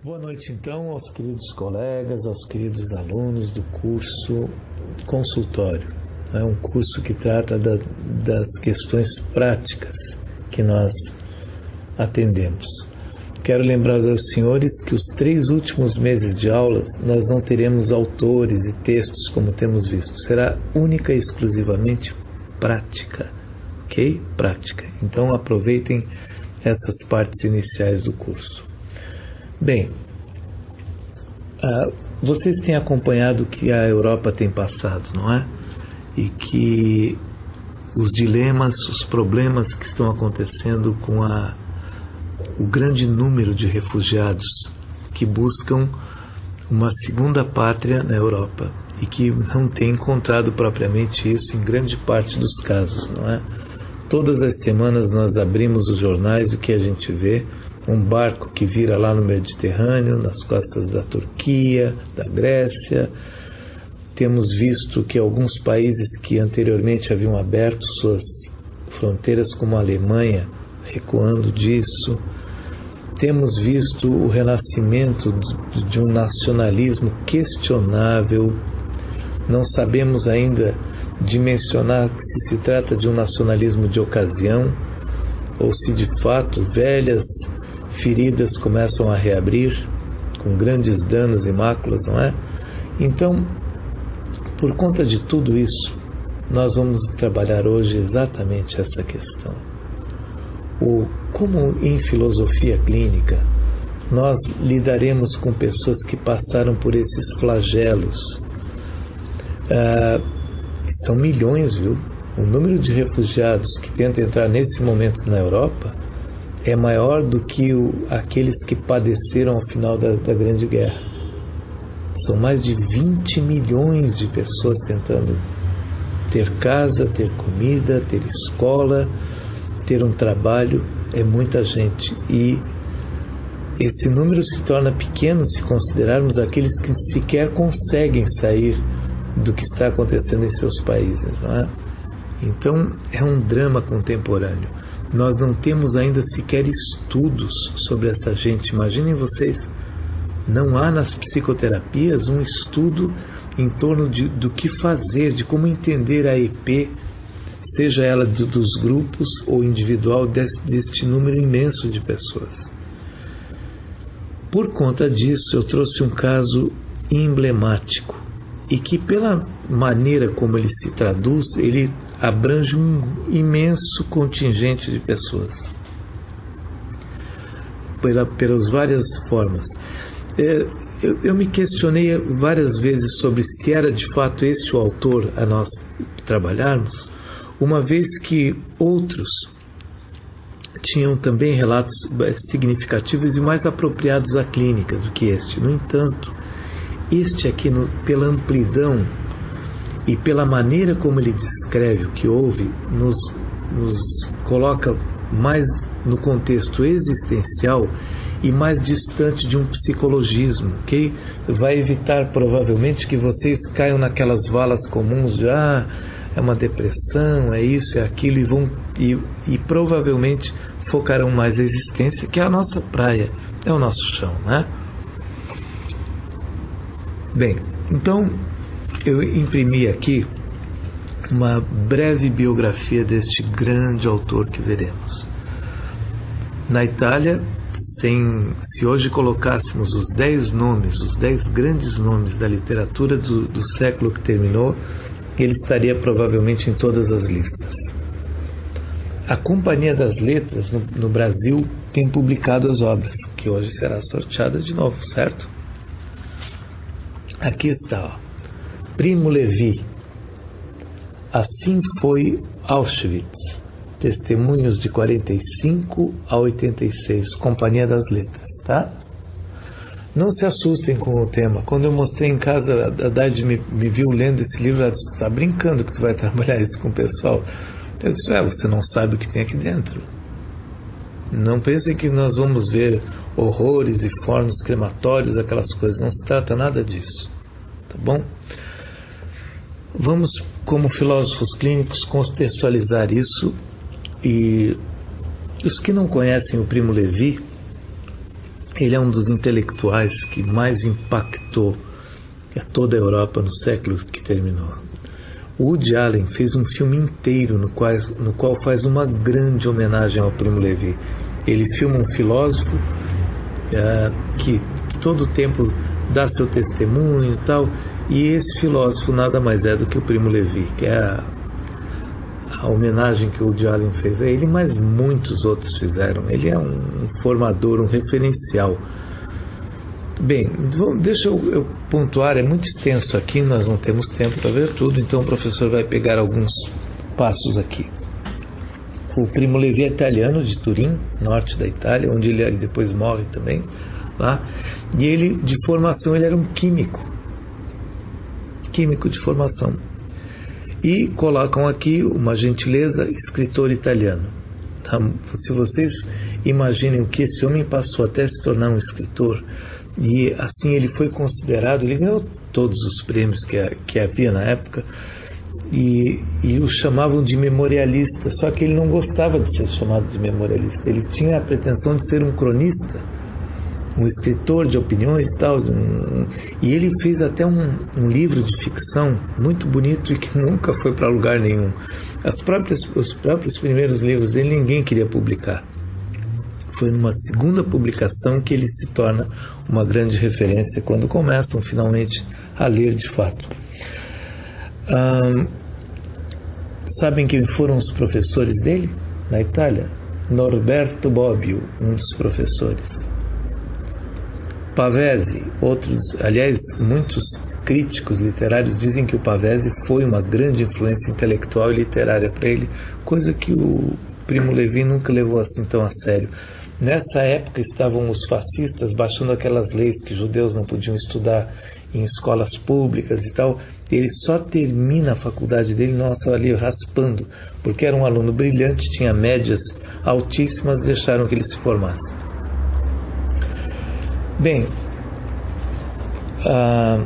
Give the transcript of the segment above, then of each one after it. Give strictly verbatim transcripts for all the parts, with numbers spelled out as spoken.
Boa noite, então, aos queridos colegas, aos queridos alunos do curso Consultório. É um curso que trata da, das questões práticas que nós atendemos. Quero lembrar aos senhores que os três últimos meses de aula nós não teremos autores e textos como temos visto. Será única e exclusivamente prática, ok? Prática. Então aproveitem essas partes iniciais do curso. Bem, uh, vocês têm acompanhado o que a Europa tem passado, não é? E que os dilemas, os problemas que estão acontecendo com a, o grande número de refugiados que buscam uma segunda pátria na Europa e que não têm encontrado propriamente isso em grande parte dos casos, não é? Todas as semanas nós abrimos os jornais e o que a gente vê? Um barco que vira lá no Mediterrâneo, nas costas da Turquia, da Grécia. Temos visto que alguns países que anteriormente haviam aberto suas fronteiras, como a Alemanha, recuando disso. Temos visto o renascimento de um nacionalismo questionável. Não sabemos ainda dimensionar se se trata de um nacionalismo de ocasião ou se de fato velhas feridas começam a reabrir com grandes danos e máculas, não é? Então, por conta de tudo isso, nós vamos trabalhar hoje exatamente essa questão. O, como em filosofia clínica, nós lidaremos com pessoas que passaram por esses flagelos. Ah, são milhões, viu? O número de refugiados que tentam entrar nesse momento na Europa é maior do que o, aqueles que padeceram ao final da, da Grande Guerra. São mais de vinte milhões de pessoas tentando ter casa, ter comida, ter escola, ter um trabalho. É muita gente. E esse número se torna pequeno se considerarmos aqueles que sequer conseguem sair do que está acontecendo em seus países, não é? Então, é um drama contemporâneo. Nós não temos ainda sequer estudos sobre essa gente. Imaginem vocês, não há nas psicoterapias um estudo em torno de, do que fazer, de como entender a E P, seja ela de, dos grupos ou individual desse, deste número imenso de pessoas. Por conta disso, eu trouxe um caso emblemático e que, pela maneira como ele se traduz, ele abrange um imenso contingente de pessoas, pela, pelas várias formas. É, eu, eu me questionei várias vezes sobre se era de fato este o autor a nós trabalharmos, uma vez que outros tinham também relatos significativos e mais apropriados à clínica do que este. No entanto, este aqui, no, pela amplidão e pela maneira como ele descreve o que houve, nos, nos coloca mais no contexto existencial e mais distante de um psicologismo, que vai evitar provavelmente que vocês caiam naquelas valas comuns de ah, é uma depressão, é isso, é aquilo, e, vão, e, e provavelmente focarão mais a existência, que é a nossa praia, é o nosso chão, né? Bem, então eu imprimi aqui uma breve biografia deste grande autor que veremos. Na Itália, sem, se hoje colocássemos os dez nomes, os dez grandes nomes da literatura do, do século que terminou, ele estaria provavelmente em todas as listas. A Companhia das Letras no, no Brasil tem publicado as obras, que hoje será sorteada de novo, certo? Aqui está, ó. Primo Levi, Assim Foi Auschwitz, Testemunhos de quarenta e cinco a oitenta e seis, Companhia das Letras, tá? Não se assustem com o tema. Quando eu mostrei em casa, a Dade me, me viu lendo esse livro, ela disse, está brincando que tu vai trabalhar isso com o pessoal? Eu disse, é, você não sabe o que tem aqui dentro. Não pensem que nós vamos ver horrores e fornos crematórios, aquelas coisas. Não se trata nada disso, tá bom? Vamos, como filósofos clínicos, contextualizar isso. E os que não conhecem o Primo Levi, Ele é um dos intelectuais que mais impactou a toda a Europa no século que terminou. O Woody Allen fez um filme inteiro no qual, no qual faz uma grande homenagem ao Primo Levi. Ele filma um filósofo é, que, que todo o tempo dá seu testemunho e tal, e esse filósofo nada mais é do que o Primo Levi, que é a, a homenagem que o Woody Allen fez a ele, mas muitos outros fizeram. Ele é um formador, um referencial. Bem, deixa eu, eu pontuar, é muito extenso aqui, nós não temos tempo para ver tudo, então o professor vai pegar alguns passos aqui. O Primo Levi é italiano, de Turim, norte da Itália, onde ele depois morre também, lá. E ele, de formação, ele era um químico, químico de formação. E colocam aqui uma gentileza, escritor italiano. Tá? Se vocês imaginem o que esse homem passou até se tornar um escritor, e assim ele foi considerado, ele ganhou todos os prêmios que, que havia na época, e, e o chamavam de memorialista, só que ele não gostava de ser chamado de memorialista, ele tinha a pretensão de ser um cronista, um escritor de opiniões e tal, um, e ele fez até um, um livro de ficção muito bonito e que nunca foi para lugar nenhum. As próprias, os próprios primeiros livros dele ninguém queria publicar. Foi numa segunda publicação que ele se torna uma grande referência, quando começam finalmente a ler de fato. Hum, sabem quem foram os professores dele na Itália? Norberto Bobbio, um dos professores. Pavese, outros, aliás, muitos críticos literários dizem que o Pavese foi uma grande influência intelectual e literária para ele, coisa que o Primo Levi nunca levou assim tão a sério. Nessa época estavam os fascistas baixando aquelas leis que judeus não podiam estudar em escolas públicas e tal. Ele só termina a faculdade dele, nossa, ali raspando, porque era um aluno brilhante, tinha médias altíssimas, deixaram que ele se formasse. Bem, ah,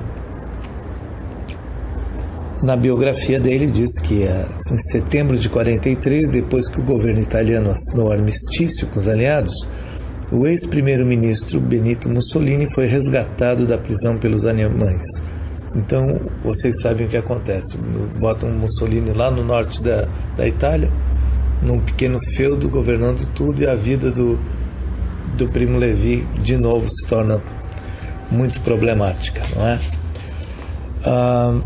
na biografia dele diz que ah, em setembro de quarenta e três, depois que o governo italiano assinou o armistício com os aliados, o ex-primeiro-ministro Benito Mussolini foi resgatado da prisão pelos alemães. Então, vocês sabem o que acontece. Botam Mussolini lá no norte da, da Itália, num pequeno feudo, governando tudo, e a vida do, do Primo Levi, de novo, se torna muito problemática, não é? Ah,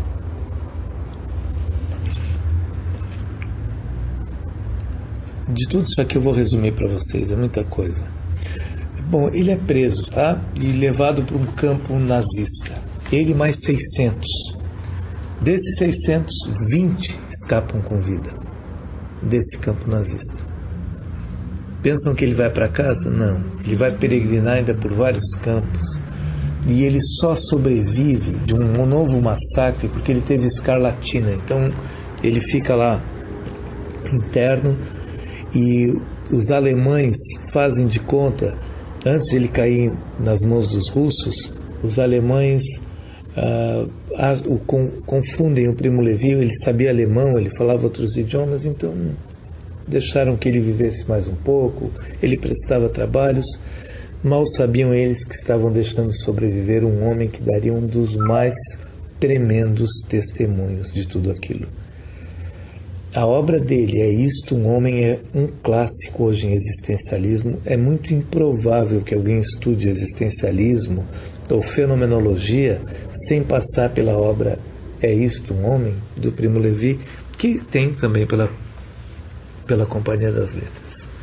de tudo isso aqui eu vou resumir para vocês, é muita coisa. Bom, ele é preso, tá? E levado para um campo nazista. Ele mais seiscentos. Desses seiscentos, vinte escapam com vida desse campo nazista. Pensam que ele vai para casa? Não. Ele vai peregrinar ainda por vários campos. E ele só sobrevive de um novo massacre porque ele teve escarlatina. Então ele fica lá interno e os alemães fazem de conta, antes de ele cair nas mãos dos russos, os alemães ah, o confundem o Primo Levi. Ele sabia alemão, ele falava outros idiomas, então deixaram que ele vivesse mais um pouco. Ele prestava trabalhos. Mal sabiam eles que estavam deixando sobreviver um homem que daria um dos mais tremendos testemunhos de tudo aquilo. A obra dele é isto, um homem é um clássico hoje em existencialismo. É muito improvável que alguém estude existencialismo ou fenomenologia sem passar pela obra É Isto, um Homem, do Primo Levi, que tem também pela, pela Companhia das Letras.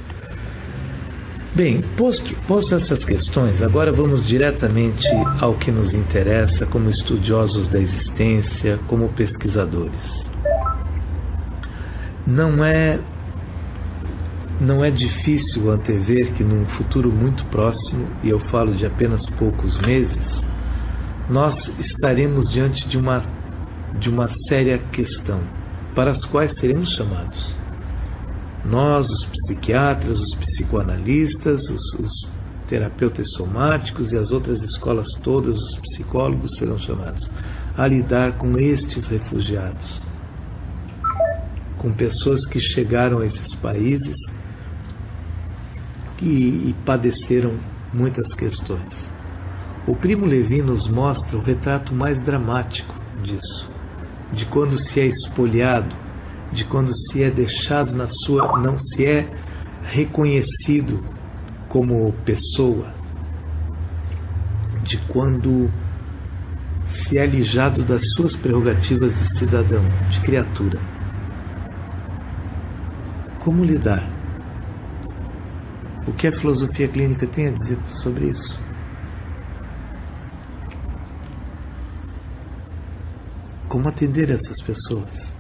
Bem, posto, posto essas questões, agora vamos diretamente ao que nos interessa como estudiosos da existência, como pesquisadores. Não é, não é difícil antever que num futuro muito próximo, e eu falo de apenas poucos meses, nós estaremos diante de uma, de uma séria questão, para as quais seremos chamados. Nós, os psiquiatras, os psicoanalistas, os, os terapeutas somáticos e as outras escolas todas, os psicólogos serão chamados a lidar com estes refugiados, com pessoas que chegaram a esses países e, e padeceram muitas questões. O Primo Levi nos mostra o retrato mais dramático disso, de quando se é espoliado, de quando se é deixado na sua, não se é reconhecido como pessoa, de quando se é alijado das suas prerrogativas de cidadão, de criatura. Como lidar? O que a filosofia clínica tem a dizer sobre isso? Como atender essas pessoas?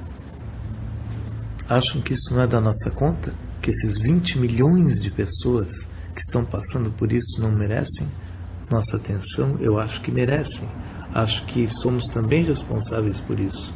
Acham que isso não é da nossa conta? Que esses vinte milhões de pessoas que estão passando por isso não merecem nossa atenção? Eu acho que merecem. Acho que somos também responsáveis por isso.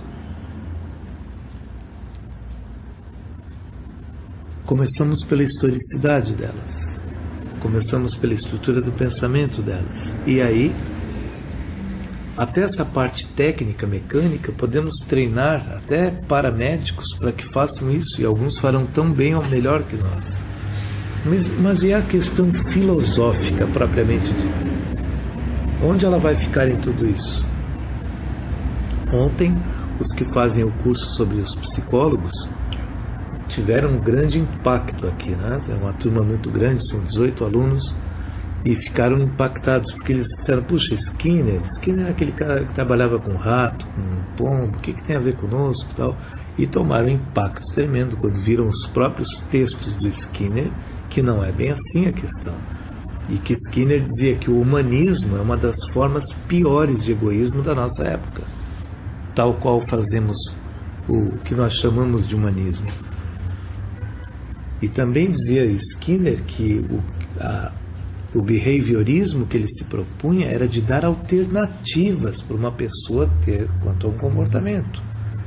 Começamos pela historicidade delas. Começamos pela estrutura do pensamento delas. E aí, até essa parte técnica, mecânica, podemos treinar até paramédicos para que façam isso, e alguns farão tão bem ou melhor que nós. Mas, mas e a questão filosófica propriamente dita? Onde ela vai ficar em tudo isso? Ontem, os que fazem o curso sobre os psicólogos tiveram um grande impacto aqui, né? É uma turma muito grande, são dezoito alunos, e ficaram impactados, porque eles disseram, puxa, Skinner, Skinner é aquele cara que trabalhava com rato, com pombo, o que, que tem a ver conosco e tal? E tomaram um impacto tremendo quando viram os próprios textos do Skinner, que não é bem assim a questão. E que Skinner dizia que o humanismo é uma das formas piores de egoísmo da nossa época, tal qual fazemos o que nós chamamos de humanismo. E também dizia Skinner que o, a, o behaviorismo que ele se propunha era de dar alternativas para uma pessoa ter quanto a um comportamento.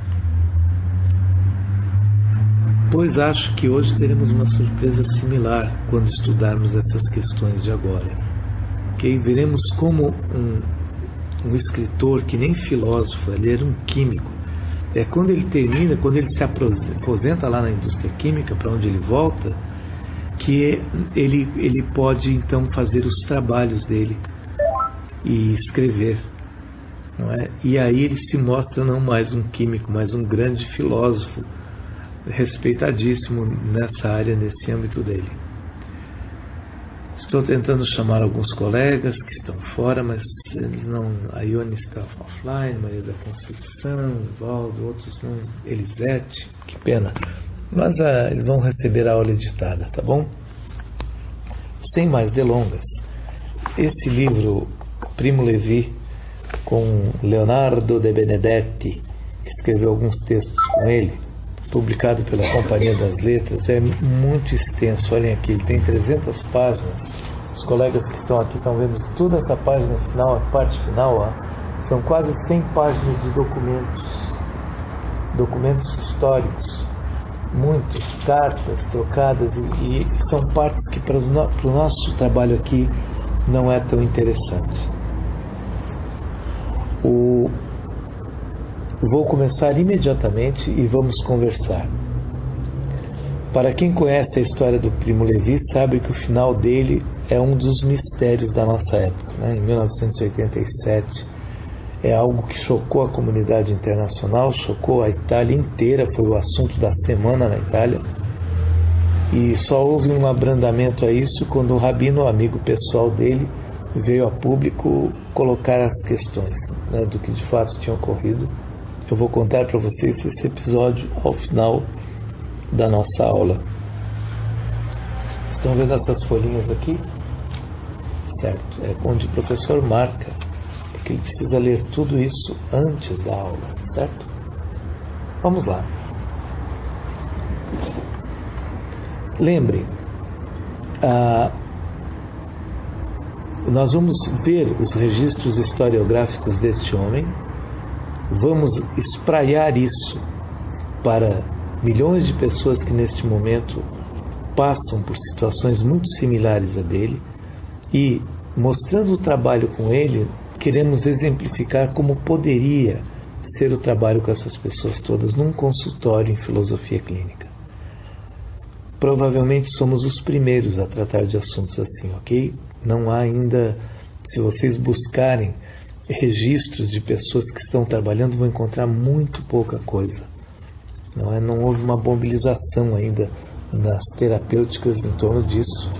Pois acho que hoje teremos uma surpresa similar quando estudarmos essas questões de agora. Okay? Veremos como um, um escritor, que nem filósofo, ele era um químico. É quando ele termina, quando ele se aposenta lá na indústria química, para onde ele volta, que ele, ele pode então fazer os trabalhos dele e escrever. Não é? E aí ele se mostra não mais um químico, mas um grande filósofo, respeitadíssimo nessa área, nesse âmbito dele. Estou tentando chamar alguns colegas que estão fora, mas eles não. A Ione está offline, Maria da Conceição, Valdo, outros não, Elisete, que pena. Mas ah, eles vão receber a aula editada, tá bom? Sem mais delongas, esse livro, Primo Levi, com Leonardo de Benedetti, que escreveu alguns textos com ele, publicado pela Companhia das Letras, é muito extenso. Olhem aqui, ele tem trezentas páginas. Os colegas que estão aqui estão vendo toda essa página final, a parte final, ó, são quase cem páginas de documentos, documentos históricos, muitos, cartas trocadas, e, e são partes que para o no, nosso trabalho aqui não é tão interessante. O Vou começar imediatamente e vamos conversar. Para quem conhece a história do Primo Levi, sabe que o final dele é um dos mistérios da nossa época. Né? Em mil novecentos e oitenta e sete, é algo que chocou a comunidade internacional, chocou a Itália inteira, foi o assunto da semana na Itália. E só houve um abrandamento a isso quando o rabino, amigo pessoal dele, veio a público colocar as questões, né, do que de fato tinha ocorrido. Eu vou contar para vocês esse episódio ao final da nossa aula. Estão vendo essas folhinhas aqui? Certo, é onde o professor marca, porque ele precisa ler tudo isso antes da aula, certo? Vamos lá. Lembrem, ah, nós vamos ver os registros historiográficos deste homem. Vamos espraiar isso para milhões de pessoas que neste momento passam por situações muito similares a dele, e mostrando o trabalho com ele, queremos exemplificar como poderia ser o trabalho com essas pessoas todas num consultório em filosofia clínica. Provavelmente somos os primeiros a tratar de assuntos assim, ok? Não há ainda, se vocês buscarem registros de pessoas que estão trabalhando, vão encontrar muito pouca coisa. Não, é, não houve uma mobilização ainda nas terapêuticas em torno disso.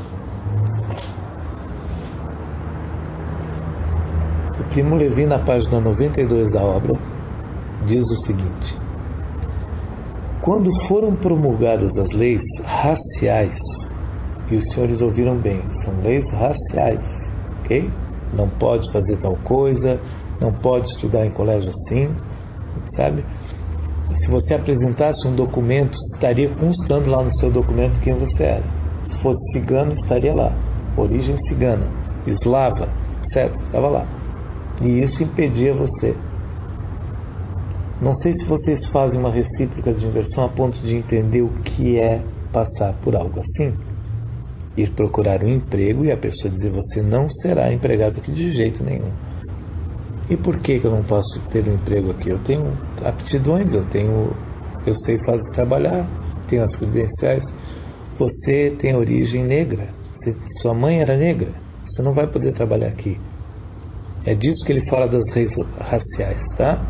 O Primo Levi, na página noventa e dois da obra, diz o seguinte: quando foram promulgadas as leis raciais, e os senhores ouviram bem, são leis raciais, ok? Não pode fazer tal coisa, não pode estudar em colégio assim, sabe? Se você apresentasse um documento, estaria constando lá no seu documento quem você era. Se fosse cigano, estaria lá. Origem cigana, eslava, certo? Estava lá. E isso impedia você. Não sei se vocês fazem uma recíproca de inversão a ponto de entender o que é passar por algo assim. Ir procurar um emprego e a pessoa dizer: você não será empregado aqui de jeito nenhum. E por que que eu não posso ter um emprego aqui? Eu tenho aptidões, eu tenho, eu sei fazer trabalhar, tenho as credenciais. Você tem origem negra, você, sua mãe era negra, você não vai poder trabalhar aqui. É disso que ele fala das leis raciais, tá?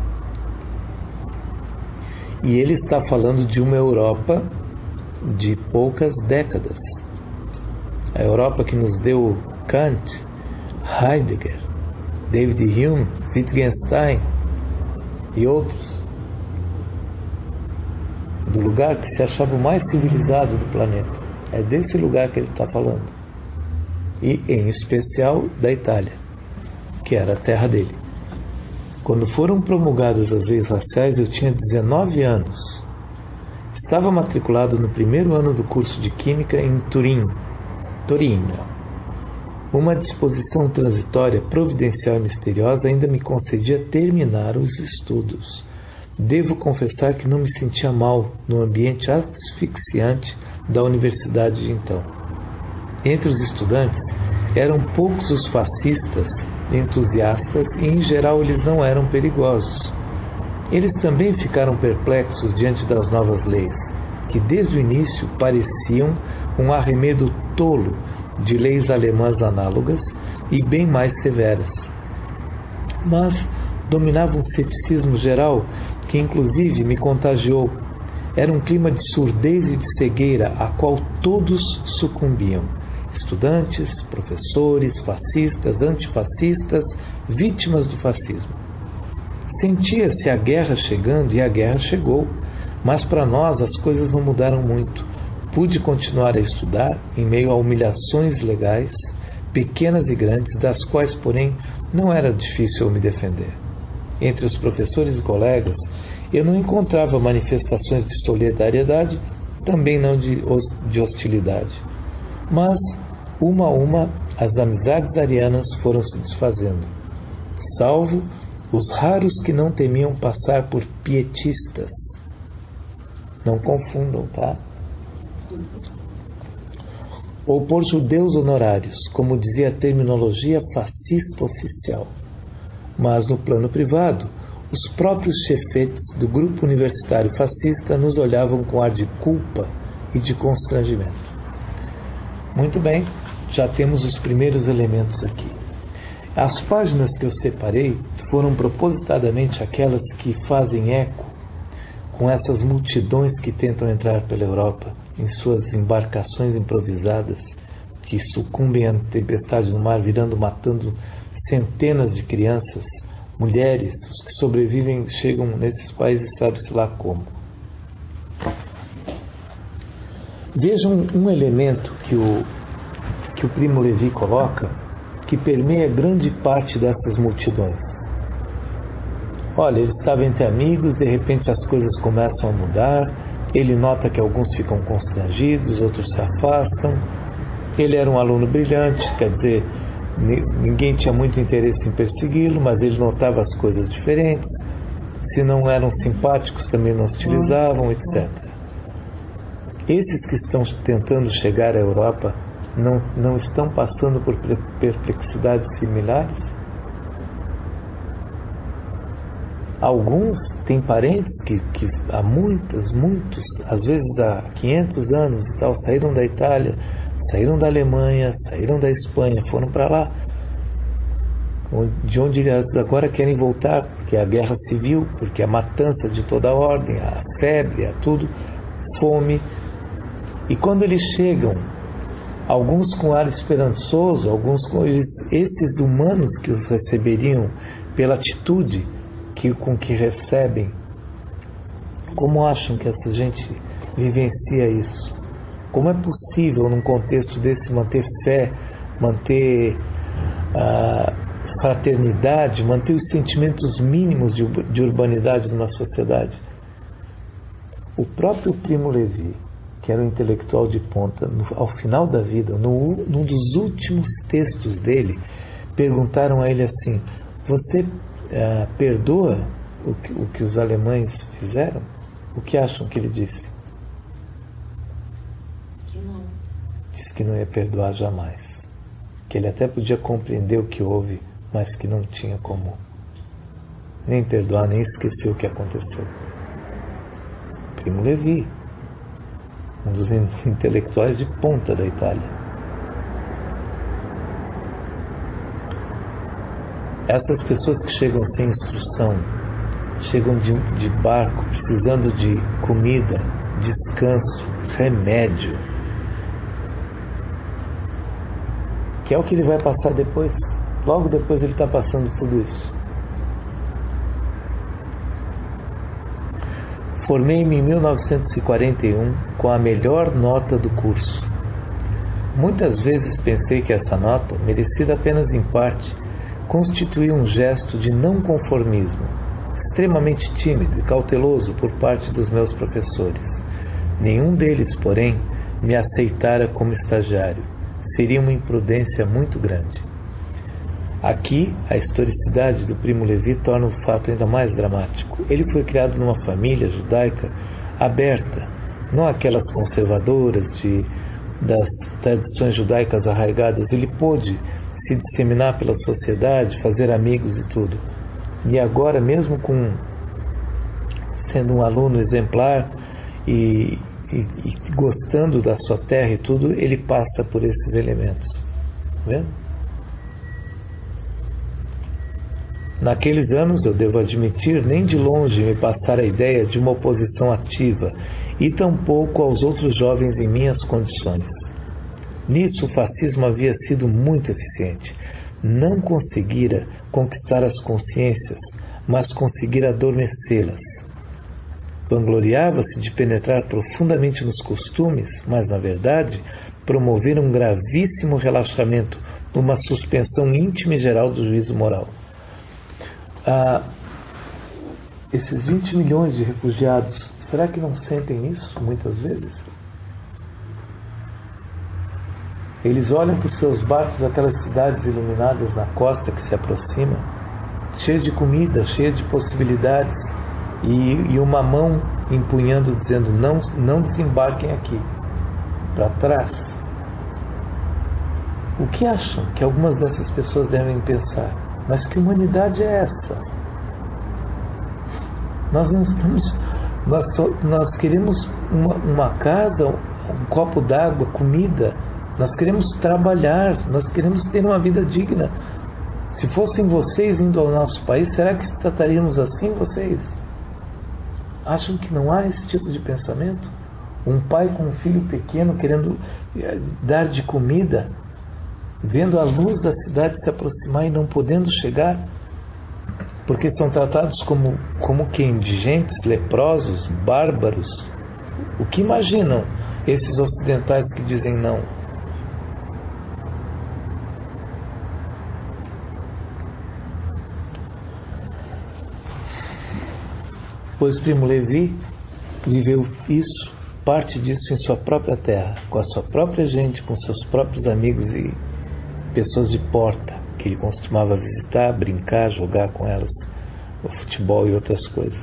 E ele está falando de uma Europa de poucas décadas. A Europa que nos deu Kant, Heidegger, David Hume, Wittgenstein e outros. Do lugar que se achava o mais civilizado do planeta. É desse lugar que ele está falando. E, em especial, da Itália, que era a terra dele. Quando foram promulgadas as leis raciais, eu tinha dezenove anos. Estava matriculado no primeiro ano do curso de Química em Turim, Torino. Uma disposição transitória, providencial e misteriosa ainda me concedia terminar os estudos. Devo confessar que não me sentia mal no ambiente asfixiante da universidade de então. Entre os estudantes, eram poucos os fascistas entusiastas e, em geral, eles não eram perigosos. Eles também ficaram perplexos diante das novas leis, que desde o início pareciam um arremedo tolo de leis alemãs análogas e bem mais severas. Mas dominava um ceticismo geral que inclusive me contagiou. Era um clima de surdez e de cegueira a qual todos sucumbiam. Estudantes, professores, fascistas, antifascistas, vítimas do fascismo. Sentia-se a guerra chegando e a guerra chegou, mas para nós as coisas não mudaram muito. Pude continuar a estudar em meio a humilhações legais, pequenas e grandes, das quais, porém, não era difícil eu me defender. Entre os professores e colegas, eu não encontrava manifestações de solidariedade, também não de, de hostilidade. Mas, uma a uma, as amizades arianas foram se desfazendo, salvo os raros que não temiam passar por pietistas. Não confundam, tá? Ou por judeus honorários, como dizia a terminologia fascista oficial. Mas no plano privado, os próprios chefetes do grupo universitário fascista nos olhavam com ar de culpa e de constrangimento. Muito bem, já temos os primeiros elementos aqui. As páginas que eu separei foram propositadamente aquelas que fazem eco com essas multidões que tentam entrar pela Europa em suas embarcações improvisadas, que sucumbem à tempestade no mar, virando, matando centenas de crianças, mulheres. Os que sobrevivem chegam nesses países, sabe-se lá como. Vejam um elemento que o, que o Primo Levi coloca, que permeia grande parte dessas multidões. Olha, ele estava entre amigos, de repente as coisas começam a mudar, ele nota que alguns ficam constrangidos, outros se afastam. Ele era um aluno brilhante, quer dizer, ninguém tinha muito interesse em persegui-lo, mas ele notava as coisas diferentes. Se não eram simpáticos, também não hostilizavam, etcétera. Esses que estão tentando chegar à Europa não, não estão passando por perplexidades similares? Alguns têm parentes que, que há muitos, muitos, às vezes há quinhentos anos e tal, saíram da Itália, saíram da Alemanha, saíram da Espanha, foram para lá, de onde eles agora querem voltar, porque a guerra civil, porque a matança de toda a ordem, a febre, a tudo, fome. E quando eles chegam, alguns com ar esperançoso, alguns com eles, esses humanos que os receberiam pela atitude que, com que recebem, como acham que essa gente vivencia isso? Como é possível, num contexto desse, manter fé, manter a fraternidade, manter os sentimentos mínimos de, de urbanidade numa sociedade? O próprio Primo Levi, que era um intelectual de ponta, no, ao final da vida, no, num dos últimos textos dele, perguntaram a ele assim: você uh, perdoa o que, o que os alemães fizeram? O que acham que ele disse? Que não. Disse que não ia perdoar jamais. Que ele até podia compreender o que houve, mas que não tinha como nem perdoar, nem esquecer o que aconteceu. Primo Levi, um dos intelectuais de ponta da Itália. Essas pessoas que chegam sem instrução, chegam de, de barco, precisando de comida, descanso, remédio, que é o que ele vai passar depois. Logo depois ele está passando tudo isso. Formei-me em mil novecentos e quarenta e um com a melhor nota do curso. Muitas vezes pensei que essa nota, merecida apenas em parte, constituía um gesto de não conformismo, extremamente tímido e cauteloso por parte dos meus professores. Nenhum deles, porém, me aceitara como estagiário. Seria uma imprudência muito grande. Aqui, a historicidade do Primo Levi torna o fato ainda mais dramático. Ele foi criado numa família judaica aberta, não aquelas conservadoras de, das tradições judaicas arraigadas. Ele pôde se disseminar pela sociedade, fazer amigos e tudo. E agora, mesmo com sendo um aluno exemplar e, e, e gostando da sua terra e tudo, ele passa por esses elementos. Tá vendo? Naqueles anos, eu devo admitir, nem de longe me passara a ideia de uma oposição ativa, e tampouco aos outros jovens em minhas condições. Nisso, o fascismo havia sido muito eficiente. Não conseguira conquistar as consciências, mas conseguira adormecê-las. Vangloriava-se de penetrar profundamente nos costumes, mas, na verdade, promovera um gravíssimo relaxamento, uma suspensão íntima e geral do juízo moral. Ah, esses vinte milhões de refugiados, será que não sentem isso muitas vezes? Eles olham por seus barcos aquelas cidades iluminadas na costa que se aproxima, cheias de comida, cheias de possibilidades, e, e uma mão empunhando, dizendo: não, não desembarquem aqui, para trás. O que acham que algumas dessas pessoas devem pensar? Mas que humanidade é essa? Nós não estamos, nós, só, nós queremos uma, uma casa, um copo d'água, comida. Nós queremos trabalhar, nós queremos ter uma vida digna. Se fossem vocês indo ao nosso país, será que trataríamos assim vocês? Acham que não há esse tipo de pensamento? Um pai com um filho pequeno querendo dar de comida, vendo a luz da cidade se aproximar e não podendo chegar, porque são tratados como, como que indigentes, leprosos, bárbaros. O que imaginam esses ocidentais que dizem não? Pois Primo Levi viveu isso, parte disso em sua própria terra, com a sua própria gente, com seus próprios amigos e pessoas de porta que ele costumava visitar, brincar, jogar com elas, o futebol e outras coisas.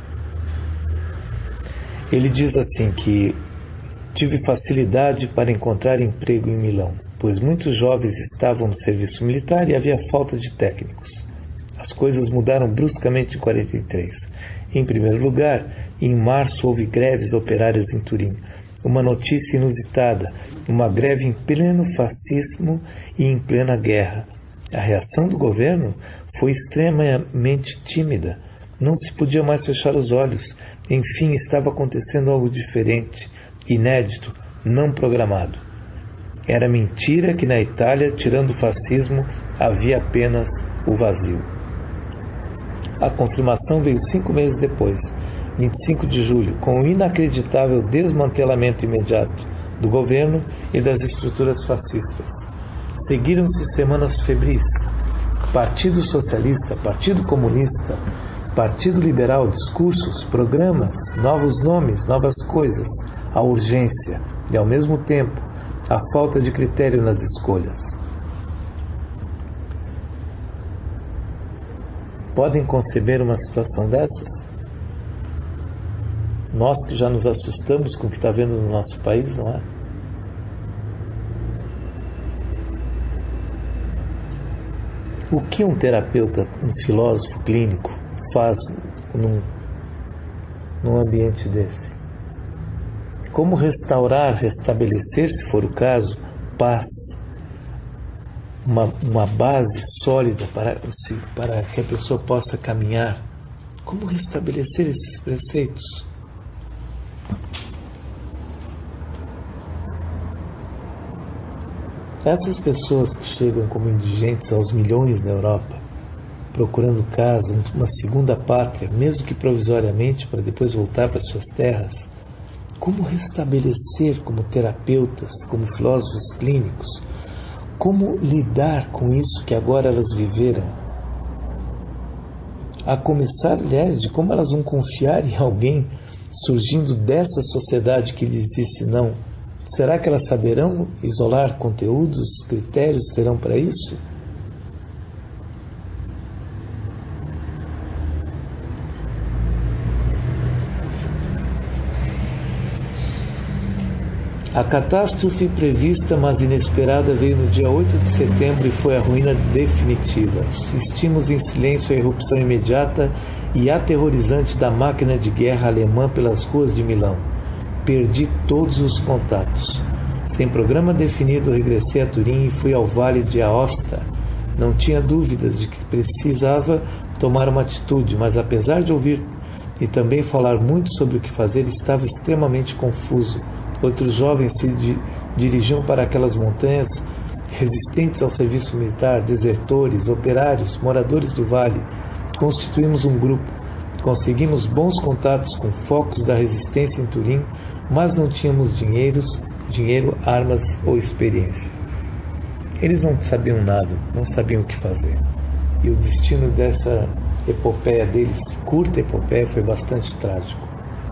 Ele diz assim que tive facilidade para encontrar emprego em Milão, pois muitos jovens estavam no serviço militar e havia falta de técnicos. As coisas mudaram bruscamente em quarenta e três. Em primeiro lugar, em março houve greves operárias em Turim. uma notícia inusitada, uma greve em pleno fascismo e em plena guerra. A reação do governo foi extremamente tímida. Não se podia mais fechar os olhos. Enfim, estava acontecendo algo diferente, inédito, não programado. Era mentira que na Itália, tirando o fascismo, havia apenas o vazio. A confirmação veio cinco meses depois, vinte e cinco de julho, com o inacreditável desmantelamento imediato do governo e das estruturas fascistas. Seguiram-se semanas febris. Partido Socialista, Partido Comunista, Partido Liberal, discursos, programas, novos nomes, novas coisas, a urgência e, ao mesmo tempo, a falta de critério nas escolhas. Podem conceber uma situação dessas? Nós que já nos assustamos com o que está vendo no nosso país, não é? O que um terapeuta, um filósofo clínico faz num, num ambiente desse? Como restaurar, restabelecer, se for o caso, paz, uma, uma base sólida para, para que a pessoa possa caminhar? Como restabelecer esses preceitos? Essas pessoas que chegam como indigentes aos milhões na Europa, procurando casa, uma segunda pátria, mesmo que provisoriamente, para depois voltar para suas terras, como restabelecer como terapeutas, como filósofos clínicos, como lidar com isso que agora elas viveram? A começar, aliás, de como elas vão confiar em alguém surgindo dessa sociedade que lhes disse não. Será que elas saberão isolar conteúdos, critérios terão para isso? A catástrofe prevista, mas inesperada, veio no dia oito de setembro e foi a ruína definitiva. Assistimos em silêncio à irrupção imediata e aterrorizante da máquina de guerra alemã pelas ruas de Milão. Perdi todos os contatos. Sem programa definido, regressei a Turim e fui ao vale de Aosta. Não tinha dúvidas de que precisava tomar uma atitude, mas apesar de ouvir e também falar muito sobre o que fazer, estava extremamente confuso. Outros jovens se di- dirigiam para aquelas montanhas, resistentes ao serviço militar, desertores, operários, moradores do vale. Constituímos um grupo. Conseguimos bons contatos com focos da resistência em Turim, mas não tínhamos dinheiros, dinheiro, armas ou experiência. Eles não sabiam nada, não sabiam o que fazer. E o destino dessa epopeia deles, curta epopeia, foi bastante trágico.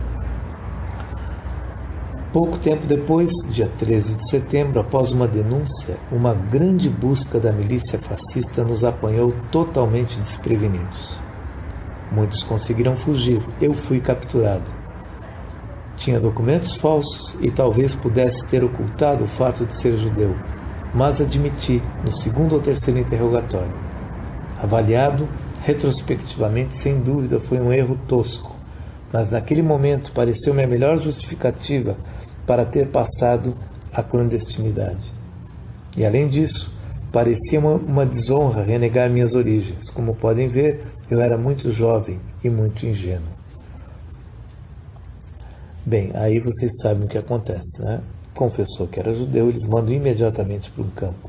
Pouco tempo depois, dia treze de setembro, após uma denúncia, uma grande busca da milícia fascista nos apanhou totalmente desprevenidos. Muitos conseguiram fugir, eu fui capturado. Tinha documentos falsos e talvez pudesse ter ocultado o fato de ser judeu, mas admiti no segundo ou terceiro interrogatório. Avaliado retrospectivamente, sem dúvida foi um erro tosco, mas naquele momento pareceu-me a melhor justificativa para ter passado a clandestinidade. E além disso, parecia uma, uma desonra renegar minhas origens. Como podem ver, eu era muito jovem e muito ingênuo. Bem, aí vocês sabem o que acontece, né? Confessou que era judeu, eles mandam imediatamente para um campo.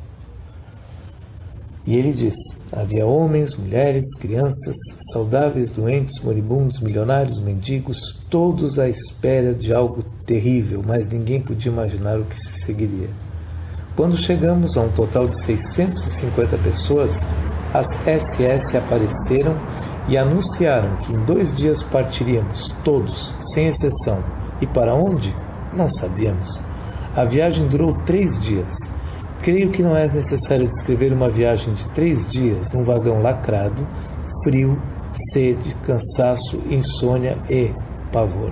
E ele diz: havia homens, mulheres, crianças, saudáveis, doentes, moribundos, milionários, mendigos, todos à espera de algo terrível, mas ninguém podia imaginar o que se seguiria. Quando chegamos a um total de seiscentas e cinquenta pessoas, as S S apareceram e anunciaram que em dois dias partiríamos, todos, sem exceção. E para onde? Não sabíamos. A viagem durou três dias. Creio que não é necessário descrever uma viagem de três dias num vagão lacrado, frio, sede, cansaço, insônia e pavor.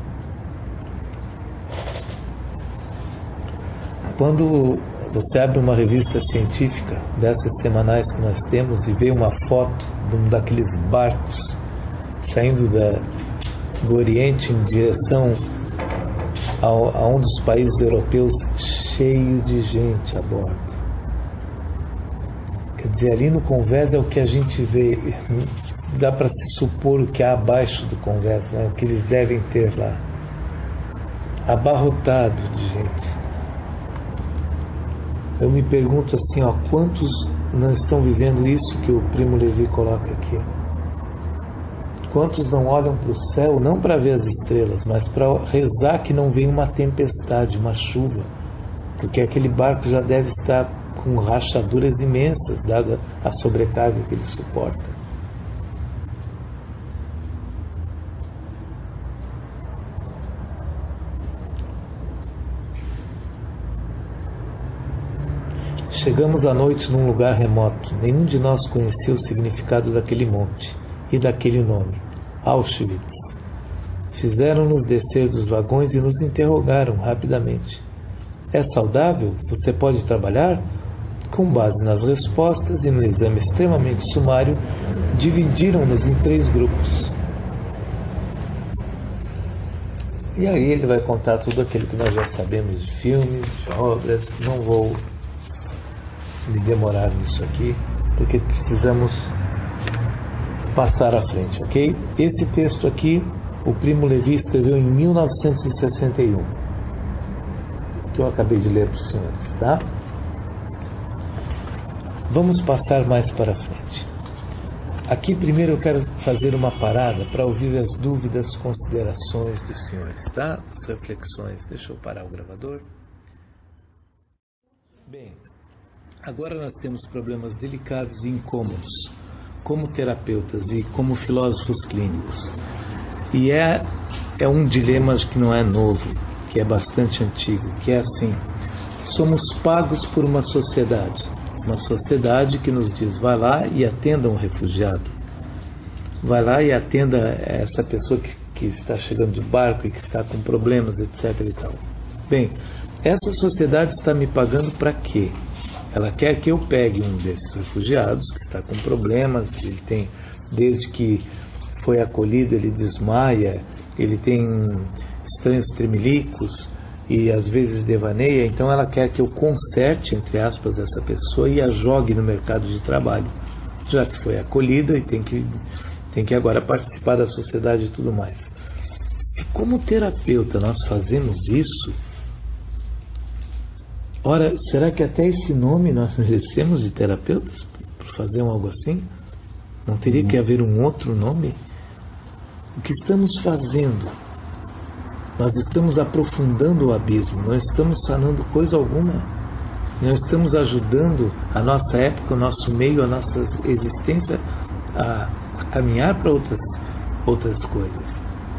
Quando você abre uma revista científica dessas semanais que nós temos e vê uma foto de um daqueles barcos saindo da, do Oriente em direção a, a um dos países europeus cheio de gente a bordo. Quer dizer, ali no Convés é o que a gente vê, dá para se supor o que há abaixo do Convés, né? O que eles devem ter lá. Abarrotado de gente. Eu me pergunto assim, ó, quantos não estão vivendo isso que o Primo Levi coloca aqui? Quantos não olham para o céu, não para ver as estrelas, mas para rezar que não venha uma tempestade, uma chuva, porque aquele barco já deve estar com rachaduras imensas, dada a sobrecarga que ele suporta. Chegamos à noite num lugar remoto. Nenhum de nós conhecia o significado daquele monte e daquele nome, Auschwitz. Fizeram-nos descer dos vagões e nos interrogaram rapidamente. É saudável? Você pode trabalhar? Com base nas respostas e no exame extremamente sumário, dividiram-nos em três grupos. E aí ele vai contar tudo aquilo que nós já sabemos de filmes, de obras. Não vou me demorar nisso aqui, porque precisamos passar à frente, ok? Esse texto aqui, o Primo Levi escreveu em mil novecentos e sessenta e um, que eu acabei de ler para os senhores, tá? Vamos passar mais para frente. Aqui primeiro eu quero fazer uma parada para ouvir as dúvidas, considerações dos senhores, tá? As reflexões. Deixa eu parar o gravador. Bem, agora nós temos problemas delicados e incômodos, como terapeutas e como filósofos clínicos. E é, é um dilema que não é novo, que é bastante antigo, que é assim: somos pagos por uma sociedade, uma sociedade que nos diz, vai lá e atenda um refugiado, vai lá e atenda essa pessoa que, que está chegando de barco e que está com problemas, etc e tal. Bem, essa sociedade está me pagando para quê? Ela quer que eu pegue um desses refugiados que está com problemas, ele tem, desde que foi acolhido, ele desmaia, ele tem estranhos tremelicos e às vezes devaneia, então ela quer que eu conserte, entre aspas, essa pessoa e a jogue no mercado de trabalho, já que foi acolhida e tem que, tem que agora participar da sociedade e tudo mais. Se como terapeuta nós fazemos isso, ora, será que até esse nome nós merecemos de terapeutas por fazer algo assim? Não teria que haver um outro nome? O que estamos fazendo? Nós estamos aprofundando o abismo, não estamos sanando coisa alguma. Não estamos ajudando a nossa época, o nosso meio, a nossa existência a, a caminhar para outras, outras coisas.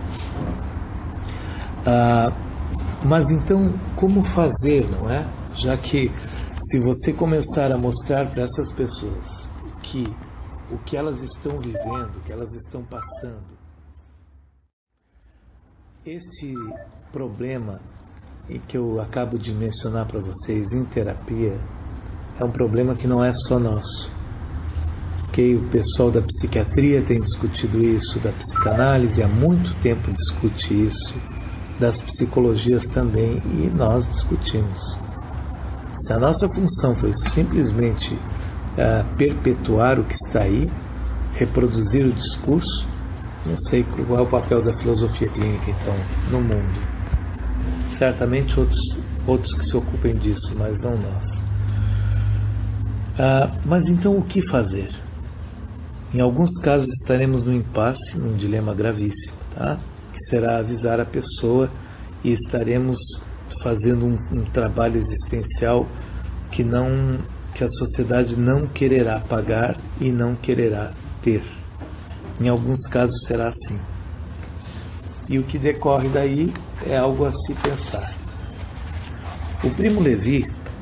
Ah, mas então, como fazer, não é? Já que se você começar a mostrar para essas pessoas que o que elas estão vivendo, o que elas estão passando, este problema que eu acabo de mencionar para vocês em terapia é um problema que não é só nosso. Okay? O pessoal da psiquiatria tem discutido isso, da psicanálise há muito tempo discute isso, das psicologias também, e nós discutimos. Se a nossa função foi simplesmente uh, perpetuar o que está aí, reproduzir o discurso, não sei qual é o papel da filosofia clínica, então, no mundo. Certamente outros, outros que se ocupem disso, mas não nós. Uh, mas então o que fazer? Em alguns casos estaremos num impasse, num dilema gravíssimo, tá? Que será avisar a pessoa e estaremos fazendo um, um trabalho existencial que, não, que a sociedade não quererá pagar e não quererá ter. Em alguns casos será assim. E o que decorre daí é algo a se pensar. O Primo Levi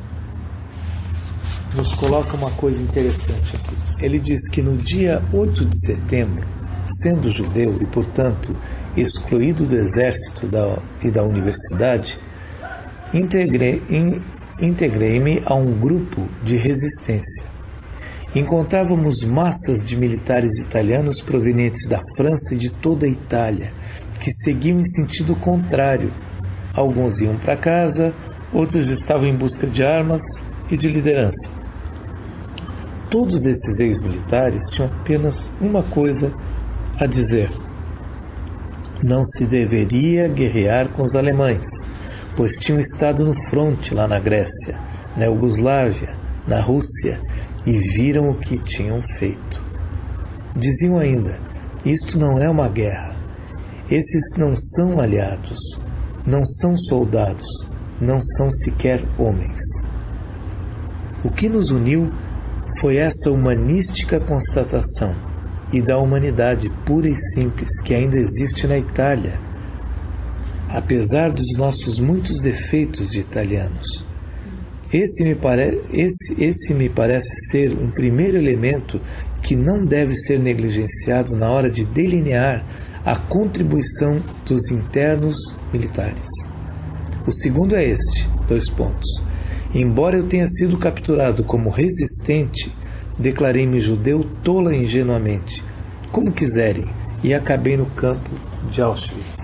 nos coloca uma coisa interessante aqui. Ele diz que no dia oito de setembro, sendo judeu e, portanto, excluído do exército da, e da universidade, integrei, in, integrei-me a um grupo de resistência. Encontrávamos massas de militares italianos provenientes da França e de toda a Itália, que seguiam em sentido contrário Alguns iam para casa, outros estavam em busca de armas e de liderança. Todos esses ex-militares tinham apenas uma coisa a dizer: não se deveria guerrear com os alemães, pois tinham estado no fronte lá na Grécia, na Iugoslávia, na Rússia, e viram o que tinham feito. Diziam ainda: isto não é uma guerra. Esses não são aliados, não são soldados, não são sequer homens. O que nos uniu foi essa humanística constatação e da humanidade pura e simples que ainda existe na Itália, apesar dos nossos muitos defeitos de italianos. Esse me, pare... esse, esse me parece ser um primeiro elemento que não deve ser negligenciado na hora de delinear a contribuição dos internos militares. O segundo é este, dois pontos. Embora eu tenha sido capturado como resistente, declarei-me judeu tola e ingenuamente, como quiserem, e acabei no campo de Auschwitz.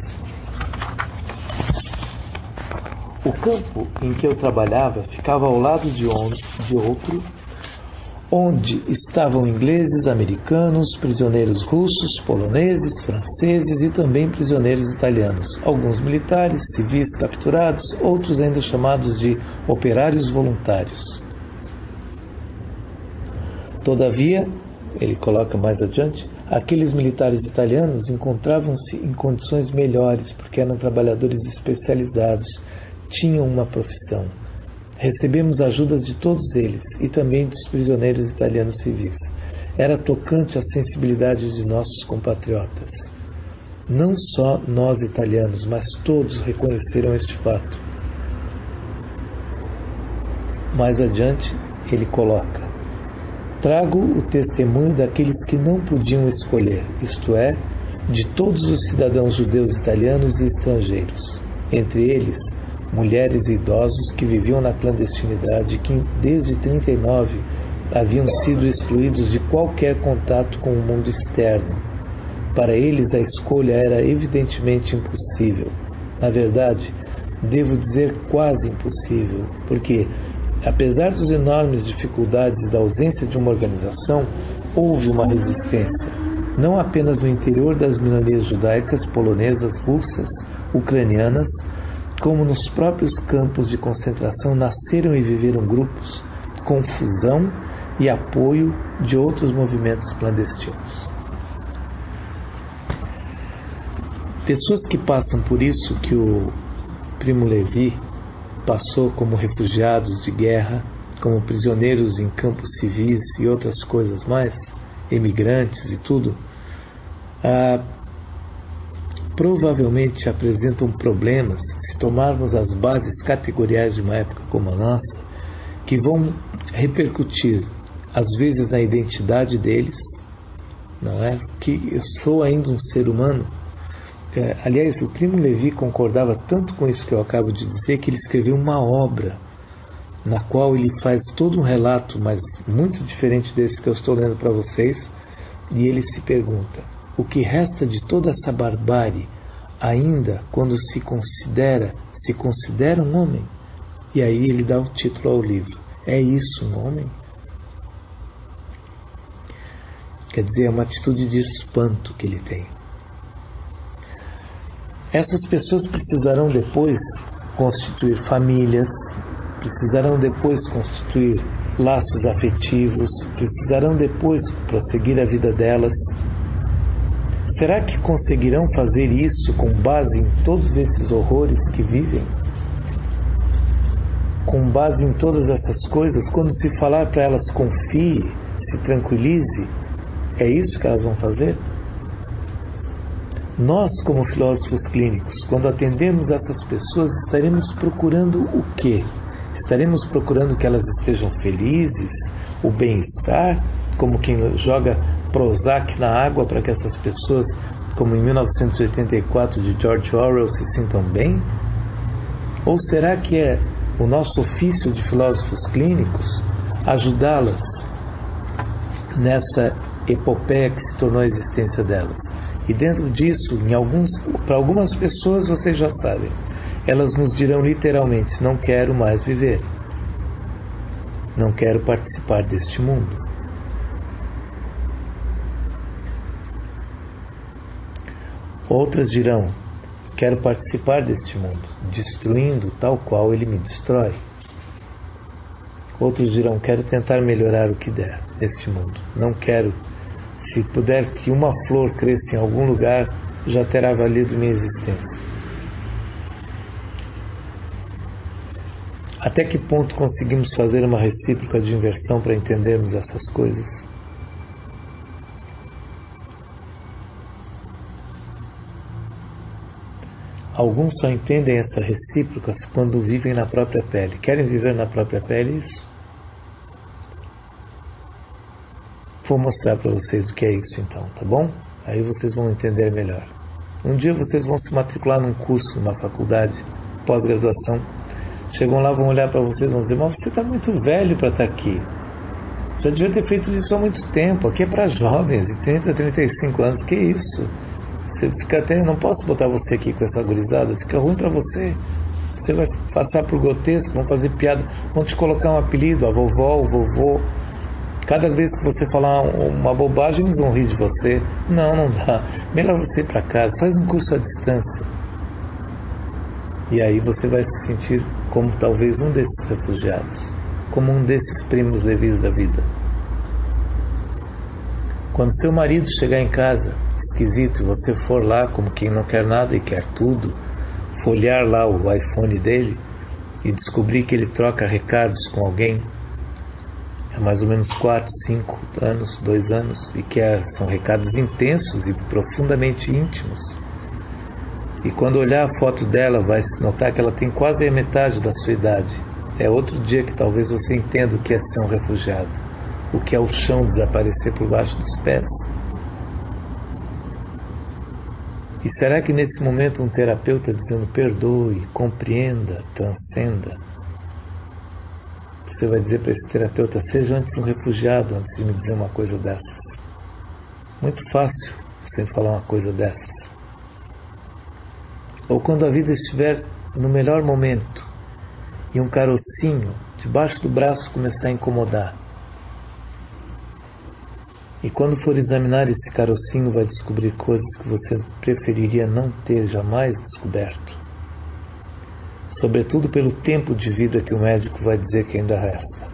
O campo em que eu trabalhava ficava ao lado de, on, de outro, onde estavam ingleses, americanos, prisioneiros russos, poloneses, franceses e também prisioneiros italianos, alguns militares, civis capturados, outros ainda chamados de operários voluntários. Todavia, ele coloca mais adiante, aqueles militares italianos encontravam-se em condições melhores porque eram trabalhadores especializados, tinham uma profissão. Recebemos ajudas de todos eles e também dos prisioneiros italianos civis. Era tocante a sensibilidade de nossos compatriotas. Não só nós italianos, mas todos reconheceram este fato. Mais adiante, ele coloca: trago o testemunho daqueles que não podiam escolher, isto é, de todos os cidadãos judeus italianos e estrangeiros, entre eles mulheres e idosos que viviam na clandestinidade e que desde trinta e nove haviam sido excluídos de qualquer contato com o mundo externo. Para eles a escolha era evidentemente impossível. Na verdade, devo dizer quase impossível, porque, apesar das enormes dificuldades e da ausência de uma organização, houve uma resistência, não apenas no interior das minorias judaicas, polonesas, russas, ucranianas, como nos próprios campos de concentração nasceram e viveram grupos com fusão e apoio de outros movimentos clandestinos. Pessoas que passam por isso que o Primo Levi passou como refugiados de guerra, como prisioneiros em campos civis e outras coisas mais, emigrantes e tudo, ah, provavelmente apresentam problemas, se tomarmos as bases categoriais de uma época como a nossa, que vão repercutir, às vezes, na identidade deles, não é? Que eu sou ainda um ser humano. É, aliás, o Primo Levi concordava tanto com isso que eu acabo de dizer, que ele escreveu uma obra na qual ele faz todo um relato, mas muito diferente desse que eu estou lendo para vocês, e ele se pergunta: o que resta de toda essa barbárie, ainda quando se considera, se considera um homem? E aí ele dá o título ao livro: é isso um homem? Quer dizer, é uma atitude de espanto que ele tem. Essas pessoas precisarão depois constituir famílias, precisarão depois constituir laços afetivos, precisarão depois prosseguir a vida delas. Será que conseguirão fazer isso com base em todos esses horrores que vivem? Com base em todas essas coisas, quando se falar para elas confie, se tranquilize, é isso que elas vão fazer? Nós, como filósofos clínicos, quando atendemos essas pessoas, estaremos procurando o quê? Estaremos procurando que elas estejam felizes, o bem-estar, como quem joga Prozac na água para que essas pessoas, como em mil novecentos e oitenta e quatro de George Orwell, se sintam bem? Ou será que é o nosso ofício de filósofos clínicos ajudá-las nessa epopeia que se tornou a existência delas? E dentro disso, em alguns, para algumas pessoas, vocês já sabem, elas nos dirão literalmente: não quero mais viver, não quero participar deste mundo. Outras dirão: quero participar deste mundo, destruindo tal qual ele me destrói. Outros dirão: quero tentar melhorar o que der neste mundo. Não quero, se puder que uma flor cresça em algum lugar, já terá valido minha existência. Até que ponto conseguimos fazer uma recíproca de inversão para entendermos essas coisas? Alguns só entendem essa recíproca quando vivem na própria pele. Querem viver na própria pele? Isso. Vou mostrar para vocês o que é isso então, tá bom? Aí vocês vão entender melhor. Um dia vocês vão se matricular num curso, numa faculdade, pós-graduação. Chegam lá, vão olhar para vocês e vão dizer: mas você está muito velho para estar aqui. Já devia ter feito isso há muito tempo. Aqui é para jovens de trinta, trinta e cinco anos. Que isso? Você fica até, não posso botar você aqui com essa gurizada, fica ruim para você. Você vai passar por grotesco, vão fazer piada, vão te colocar um apelido, a vovó, o vovô. Cada vez que você falar uma bobagem, eles vão rir de você. Não, não dá. Melhor você ir para casa, faz um curso à distância. E aí você vai se sentir como talvez um desses refugiados, como um desses primos levis da vida. Quando seu marido chegar em casa esquisito e você for lá como quem não quer nada e quer tudo, folhear lá o iPhone dele e descobrir que ele troca recados com alguém há mais ou menos quatro, cinco anos, dois anos, e que é, são recados intensos e profundamente íntimos. E quando olhar a foto dela, vai notar que ela tem quase a metade da sua idade. É outro dia que talvez você entenda o que é ser um refugiado, o que é o chão desaparecer por baixo dos pés. E será que nesse momento um terapeuta dizendo perdoe, compreenda, transcenda, você vai dizer para esse terapeuta: seja antes um refugiado antes de me dizer uma coisa dessas? Muito fácil você falar uma coisa dessas. Ou quando a vida estiver no melhor momento e um carocinho debaixo do braço começar a incomodar. E quando for examinar esse carocinho, vai descobrir coisas que você preferiria não ter jamais descoberto. Sobretudo pelo tempo de vida que o médico vai dizer que ainda resta.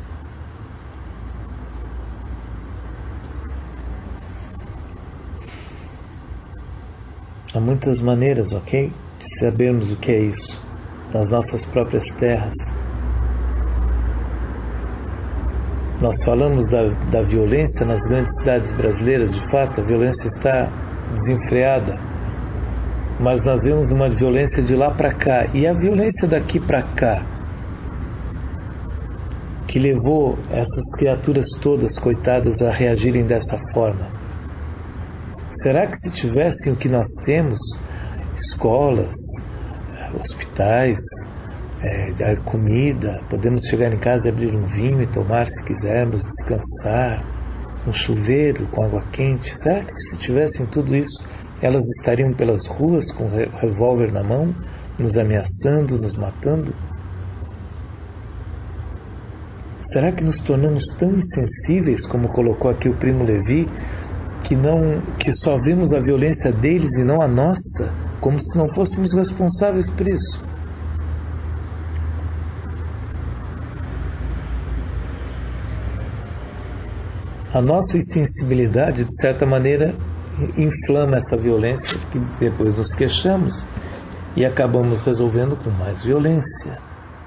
Há muitas maneiras, ok? De sabermos o que é isso, nas nossas próprias terras. Nós falamos da, da violência nas grandes cidades brasileiras. De fato, a violência está desenfreada, mas nós vemos uma violência de lá para cá. E a violência daqui para cá, que levou essas criaturas todas, coitadas, a reagirem dessa forma? Será que se tivessem o que nós temos, escolas, hospitais, é, comida, podemos chegar em casa e abrir um vinho e tomar se quisermos, descansar, um chuveiro com água quente, será que se tivessem tudo isso, elas estariam pelas ruas com o revólver na mão, nos ameaçando, nos matando? Será que nos tornamos tão insensíveis, como colocou aqui o primo Levi, que, não, que só vemos a violência deles e não a nossa, como se não fôssemos responsáveis por isso? A nossa insensibilidade, de certa maneira, inflama essa violência, que depois nos queixamos e acabamos resolvendo com mais violência.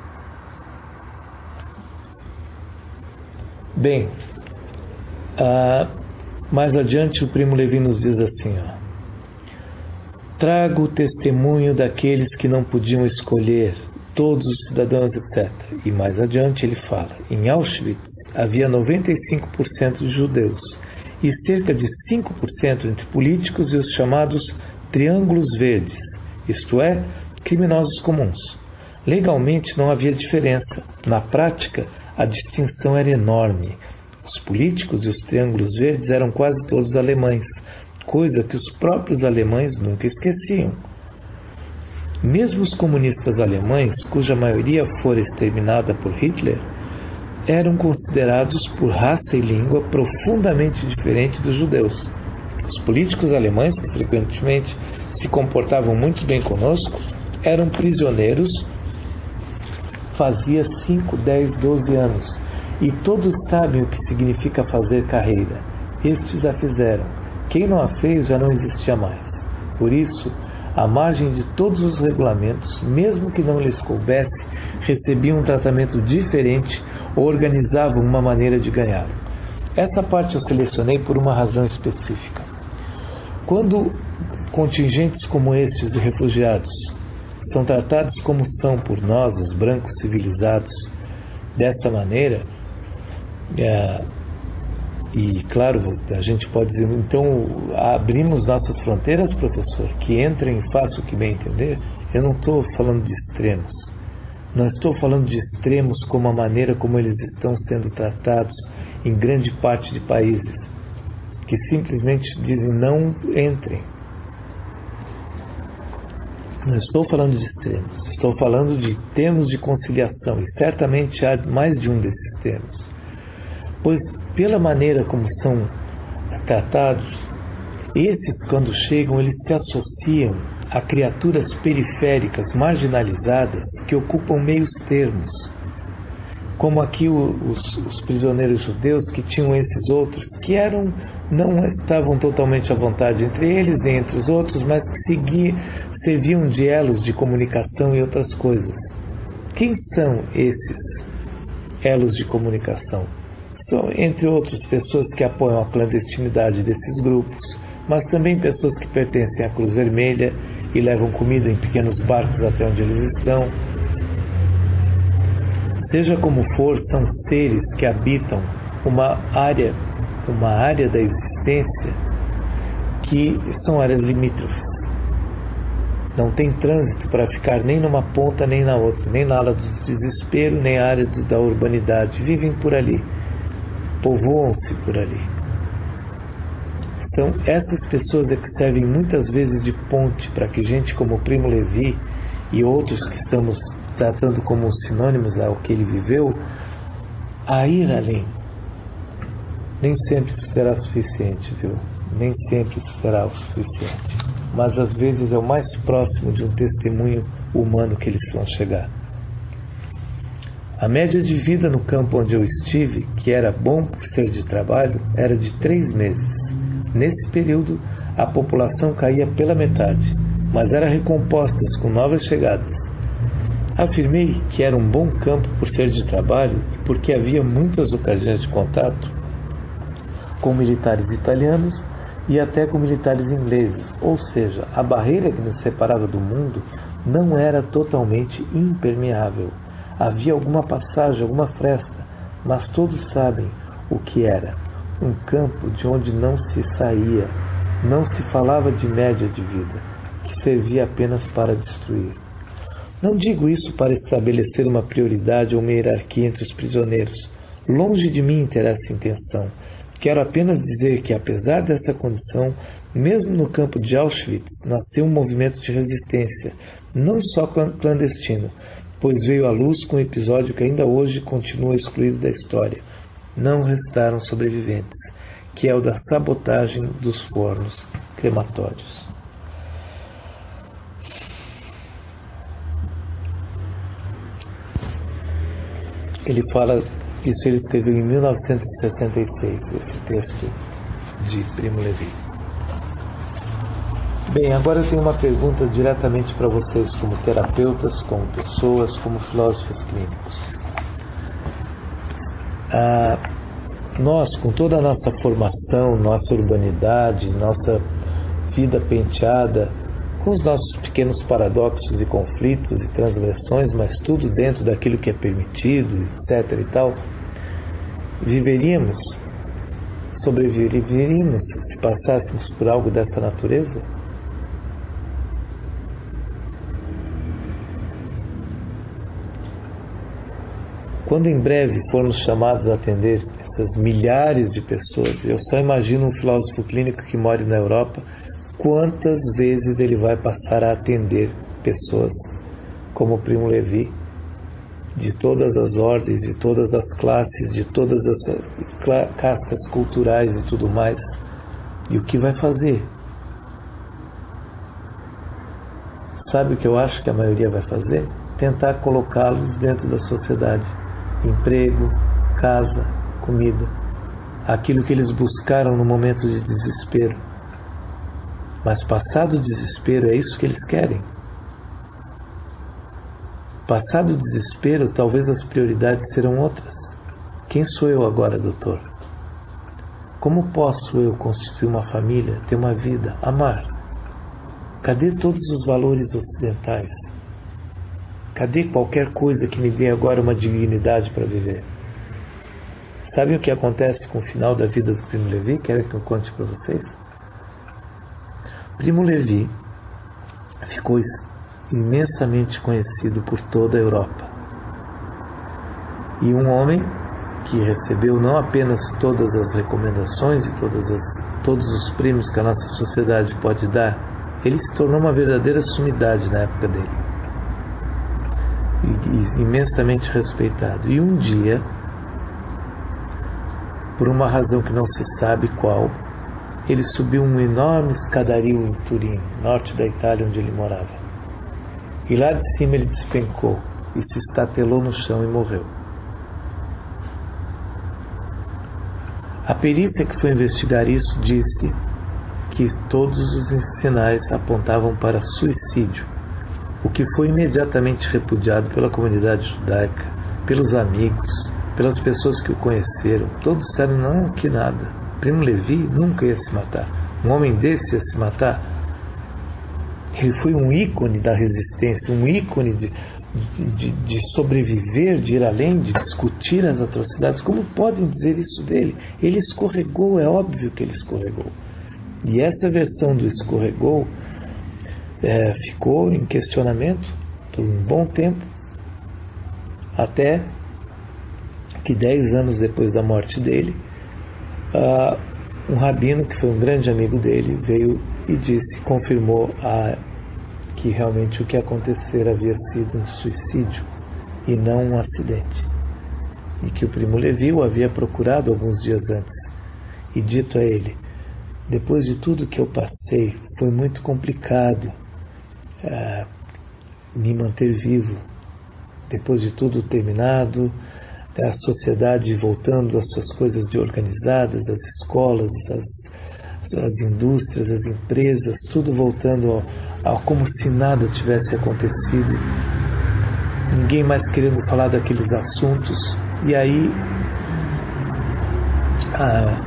Bem, ah, mais adiante o primo Levi nos diz assim, ó: trago o testemunho daqueles que não podiam escolher, todos os cidadãos, etcétera. E mais adiante ele fala: em Auschwitz havia noventa e cinco por cento de judeus e cerca de cinco por cento entre políticos e os chamados triângulos verdes, isto é, criminosos comuns. Legalmente não havia diferença. Na prática, a distinção era enorme. Os políticos e os triângulos verdes eram quase todos alemães, coisa que os próprios alemães nunca esqueciam. Mesmo os comunistas alemães, cuja maioria fora exterminada por Hitler, eram considerados por raça e língua profundamente diferentes dos judeus. Os políticos alemães, que frequentemente se comportavam muito bem conosco, eram prisioneiros fazia cinco, dez, doze anos, e todos sabem o que significa fazer carreira. Estes a fizeram. Quem não a fez já não existia mais. Por isso, à margem de todos os regulamentos, mesmo que não lhes coubesse, recebiam um tratamento diferente ou organizavam uma maneira de ganhar. Essa parte eu selecionei por uma razão específica. Quando contingentes como estes de refugiados são tratados como são por nós, os brancos civilizados, dessa maneira, é, e claro, a gente pode dizer, então abrimos nossas fronteiras, professor, que entrem e façam o que bem entender. Eu não estou falando de extremos. Não estou falando de extremos como a maneira como eles estão sendo tratados em grande parte de países, que simplesmente dizem não entrem. Não estou falando de extremos, estou falando de termos de conciliação, e certamente há mais de um desses termos. Pois, pela maneira como são tratados, esses, quando chegam, eles se associam a criaturas periféricas, marginalizadas, que ocupam meios termos. Como aqui os, os prisioneiros judeus, que tinham esses outros, que eram, não estavam totalmente à vontade entre eles e entre os outros, mas que seguiam, serviam de elos de comunicação e outras coisas. Quem são esses elos de comunicação? São, entre outros, pessoas que apoiam a clandestinidade desses grupos, mas também pessoas que pertencem à Cruz Vermelha e levam comida em pequenos barcos até onde eles estão. Seja como for, são seres que habitam uma área, uma área da existência que são áreas limítrofes. Não tem trânsito para ficar nem numa ponta nem na outra, nem na área do desespero, nem na área do, da urbanidade. Vivem por ali, povoam-se por ali. São essas pessoas é que servem muitas vezes de ponte para que gente como o Primo Levi e outros que estamos tratando como sinônimos ao que ele viveu, a ir além. Nem sempre isso será suficiente, viu? Nem sempre isso será o suficiente. Mas às vezes é o mais próximo de um testemunho humano que eles vão chegar. A média de vida no campo onde eu estive, que era bom por ser de trabalho, era de três meses. Nesse período, a população caía pela metade, mas era recomposta com novas chegadas. Afirmei que era um bom campo por ser de trabalho e porque havia muitas ocasiões de contato com militares italianos e até com militares ingleses, ou seja, a barreira que nos separava do mundo não era totalmente impermeável. Havia alguma passagem, alguma fresta, mas todos sabem o que era. Um campo de onde não se saía, não se falava de média de vida, que servia apenas para destruir. Não digo isso para estabelecer uma prioridade ou uma hierarquia entre os prisioneiros. Longe de mim ter essa intenção. Quero apenas dizer que, apesar dessa condição, mesmo no campo de Auschwitz, nasceu um movimento de resistência, não só clandestino, pois veio à luz com um episódio que ainda hoje continua excluído da história. Não restaram sobreviventes, que é o da sabotagem dos fornos crematórios. Ele fala, isso ele escreveu em mil novecentos e sessenta e seis, esse texto de Primo Levi. Bem, agora eu tenho uma pergunta diretamente para vocês, como terapeutas, como pessoas, como filósofos clínicos. Ah, nós, com toda a nossa formação, nossa urbanidade, nossa vida penteada, com os nossos pequenos paradoxos e conflitos e transgressões, mas tudo dentro daquilo que é permitido, etc e tal, viveríamos, sobreviveríamos se passássemos por algo dessa natureza? Quando em breve formos chamados a atender essas milhares de pessoas, eu só imagino um filósofo clínico que mora na Europa, quantas vezes ele vai passar a atender pessoas como o Primo Levi, de todas as ordens, de todas as classes, de todas as castas culturais e tudo mais. E o que vai fazer? Sabe o que eu acho que a maioria vai fazer? Tentar colocá-los dentro da sociedade. Emprego, casa, comida. Aquilo que eles buscaram no momento de desespero. Mas passado o desespero, é isso que eles querem. Passado o desespero, talvez as prioridades serão outras. Quem sou eu agora, doutor? Como posso eu constituir uma família, ter uma vida, amar? Cadê todos os valores ocidentais? Cadê qualquer coisa que me dê agora uma dignidade para viver? Sabe o que acontece com o final da vida do Primo Levi? Querem que eu conte para vocês? Primo Levi ficou imensamente conhecido por toda a Europa. E um homem que recebeu não apenas todas as recomendações e todas as, todos os prêmios que a nossa sociedade pode dar, ele se tornou uma verdadeira sumidade na época dele. E, e imensamente respeitado. E um dia, por uma razão que não se sabe qual, ele subiu um enorme escadario em Turim, norte da Itália, onde ele morava. E lá de cima ele despencou e se estatelou no chão e morreu. A perícia que foi investigar isso disse que todos os sinais apontavam para suicídio, o que foi imediatamente repudiado pela comunidade judaica, pelos amigos, pelas pessoas que o conheceram. Todos disseram, não, que nada. Primo Levi nunca ia se matar. Um homem desse ia se matar? Ele foi um ícone da resistência, um ícone de, de, de sobreviver, de ir além, de discutir as atrocidades. Como podem dizer isso dele? Ele escorregou, é óbvio que ele escorregou. E essa versão do escorregou é, ficou em questionamento por um bom tempo, até que dez anos depois da morte dele, uh, um rabino, que foi um grande amigo dele, veio e disse, confirmou a, que realmente o que acontecera havia sido um suicídio e não um acidente, e que o Primo Levi o havia procurado alguns dias antes e dito a ele, depois de tudo que eu passei, foi muito complicado uh, me manter vivo, depois de tudo terminado, a sociedade voltando às suas coisas de organizadas, as escolas, as, as indústrias, as empresas, tudo voltando ao, ao como se nada tivesse acontecido, ninguém mais querendo falar daqueles assuntos. E aí ah,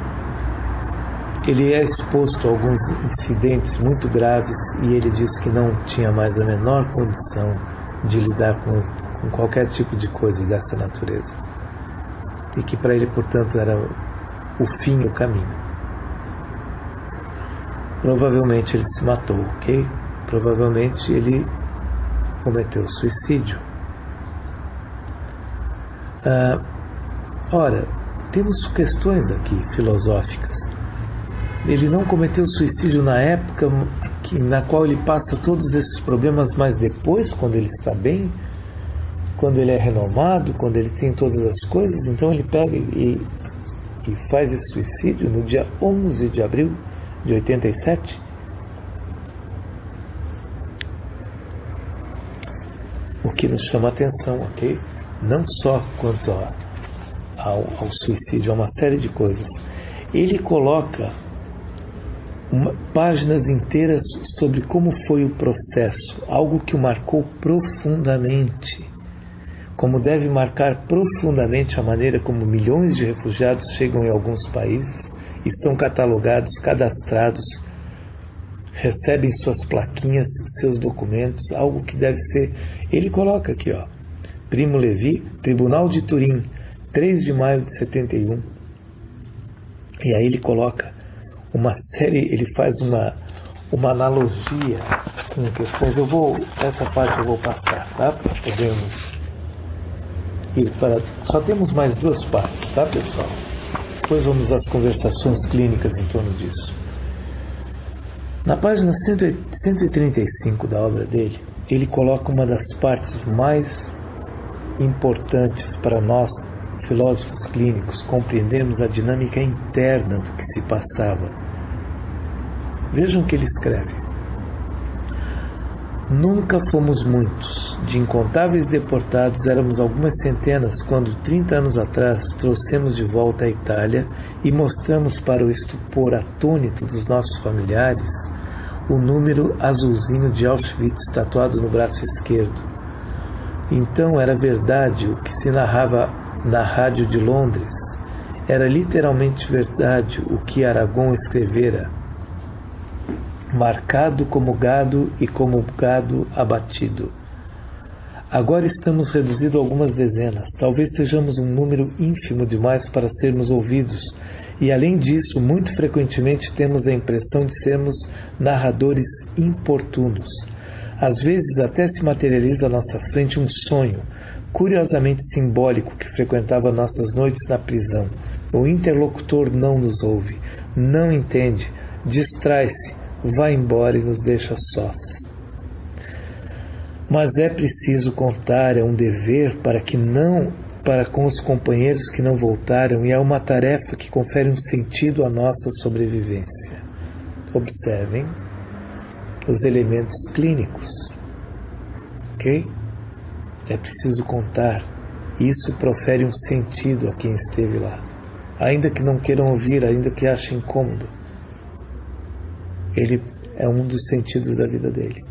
ele é exposto a alguns incidentes muito graves e ele diz que não tinha mais a menor condição de lidar com com qualquer tipo de coisa dessa natureza. E que para ele, portanto, era o fim, o caminho. Provavelmente ele se matou, ok? Provavelmente ele cometeu suicídio. Ah, ora, temos questões aqui filosóficas. Ele não cometeu suicídio na época que, na qual ele passa todos esses problemas, mas depois, quando ele está bem, quando ele é renomado, quando ele tem todas as coisas, então ele pega e, e faz esse suicídio no dia onze de abril de oitenta e sete. O que nos chama a atenção, ok? Não só quanto a, ao, ao suicídio, a uma série de coisas. Ele coloca uma, páginas inteiras sobre como foi o processo, algo que o marcou profundamente. Como deve marcar profundamente a maneira como milhões de refugiados chegam em alguns países e são catalogados, cadastrados, recebem suas plaquinhas, seus documentos, algo que deve ser... Ele coloca aqui, ó, Primo Levi, Tribunal de Turim, três de maio de setenta e um. E aí ele coloca uma série, ele faz uma, uma analogia com questões. Eu vou, essa parte eu vou passar, tá? Para podermos... Para... Só temos mais duas partes, tá, pessoal? Depois vamos às conversações clínicas em torno disso. Na página cento e trinta e cinco da obra dele, ele coloca uma das partes mais importantes para nós, filósofos clínicos, compreendermos a dinâmica interna do que se passava. Vejam o que ele escreve. Nunca fomos muitos. De incontáveis deportados, éramos algumas centenas quando, trinta anos atrás, trouxemos de volta a Itália e mostramos para o estupor atônito dos nossos familiares o número azulzinho de Auschwitz tatuado no braço esquerdo. Então era verdade o que se narrava na rádio de Londres. Era literalmente verdade o que Aragon escrevera, marcado como gado e como gado abatido. Agora estamos reduzidos a algumas dezenas. Talvez sejamos um número ínfimo demais para sermos ouvidos. E, além disso, muito frequentemente temos a impressão de sermos narradores importunos. Às vezes até se materializa à nossa frente um sonho, curiosamente simbólico, que frequentava nossas noites na prisão. O interlocutor não nos ouve, não entende, distrai-se, vai embora e nos deixa sós. Mas é preciso contar, é um dever para que não, para com os companheiros que não voltaram, e é uma tarefa que confere um sentido à nossa sobrevivência. Observem os elementos clínicos, ok? É preciso contar. Isso profere um sentido a quem esteve lá, ainda que não queiram ouvir, ainda que achem incômodo. Ele é um dos sentidos da vida dele.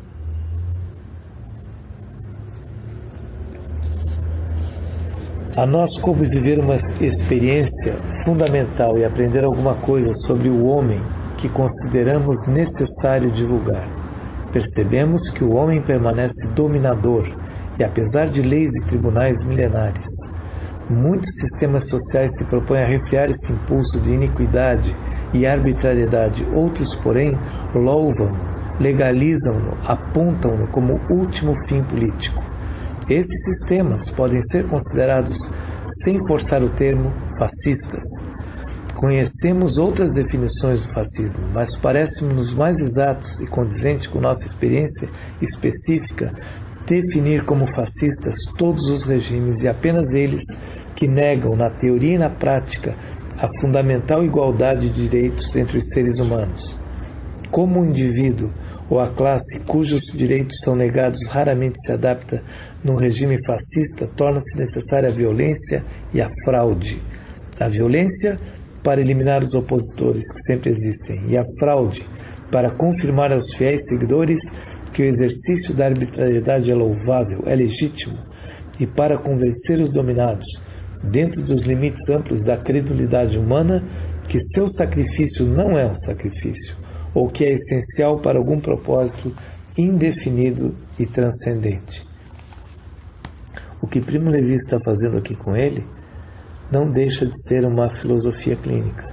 A nós coube viver uma experiência fundamental e aprender alguma coisa sobre o homem que consideramos necessário divulgar. Percebemos que o homem permanece dominador e, apesar de leis e tribunais milenares, muitos sistemas sociais se propõem a refrear esse impulso de iniquidade e arbitrariedade. Outros, porém, louvam-no, legalizam-no, apontam-no como último fim político. Esses sistemas podem ser considerados, sem forçar o termo, fascistas. Conhecemos outras definições do fascismo, mas parece-nos mais exatos e condizentes com nossa experiência específica definir como fascistas todos os regimes e apenas eles que negam, na teoria e na prática, a fundamental igualdade de direitos entre os seres humanos. Como o indivíduo ou a classe cujos direitos são negados raramente se adapta num regime fascista, torna-se necessária a violência e a fraude. A violência para eliminar os opositores, que sempre existem, e a fraude para confirmar aos fiéis seguidores que o exercício da arbitrariedade é louvável, é legítimo, e para convencer os dominados, dentro dos limites amplos da credulidade humana, que seu sacrifício não é um sacrifício, ou que é essencial para algum propósito indefinido e transcendente. O que Primo Levi está fazendo aqui com ele não deixa de ser uma filosofia clínica.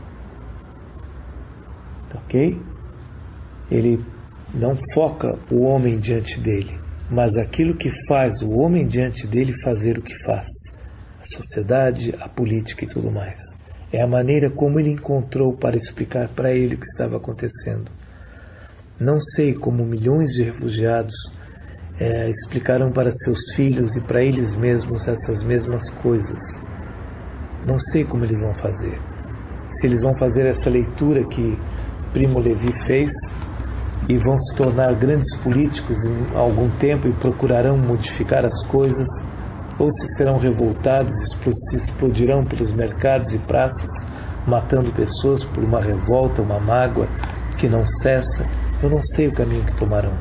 Ok? Ele não foca o homem diante dele, mas aquilo que faz o homem diante dele fazer o que faz. A sociedade, a política e tudo mais. É a maneira como ele encontrou para explicar para ele o que estava acontecendo. Não sei como milhões de refugiados é, explicaram para seus filhos e para eles mesmos essas mesmas coisas. Não sei como eles vão fazer. Se eles vão fazer essa leitura que Primo Levi fez e vão se tornar grandes políticos em algum tempo e procurarão modificar as coisas, ou se serão revoltados e se explodirão pelos mercados e praças, matando pessoas por uma revolta, uma mágoa que não cessa. Eu não sei o caminho que tomarão.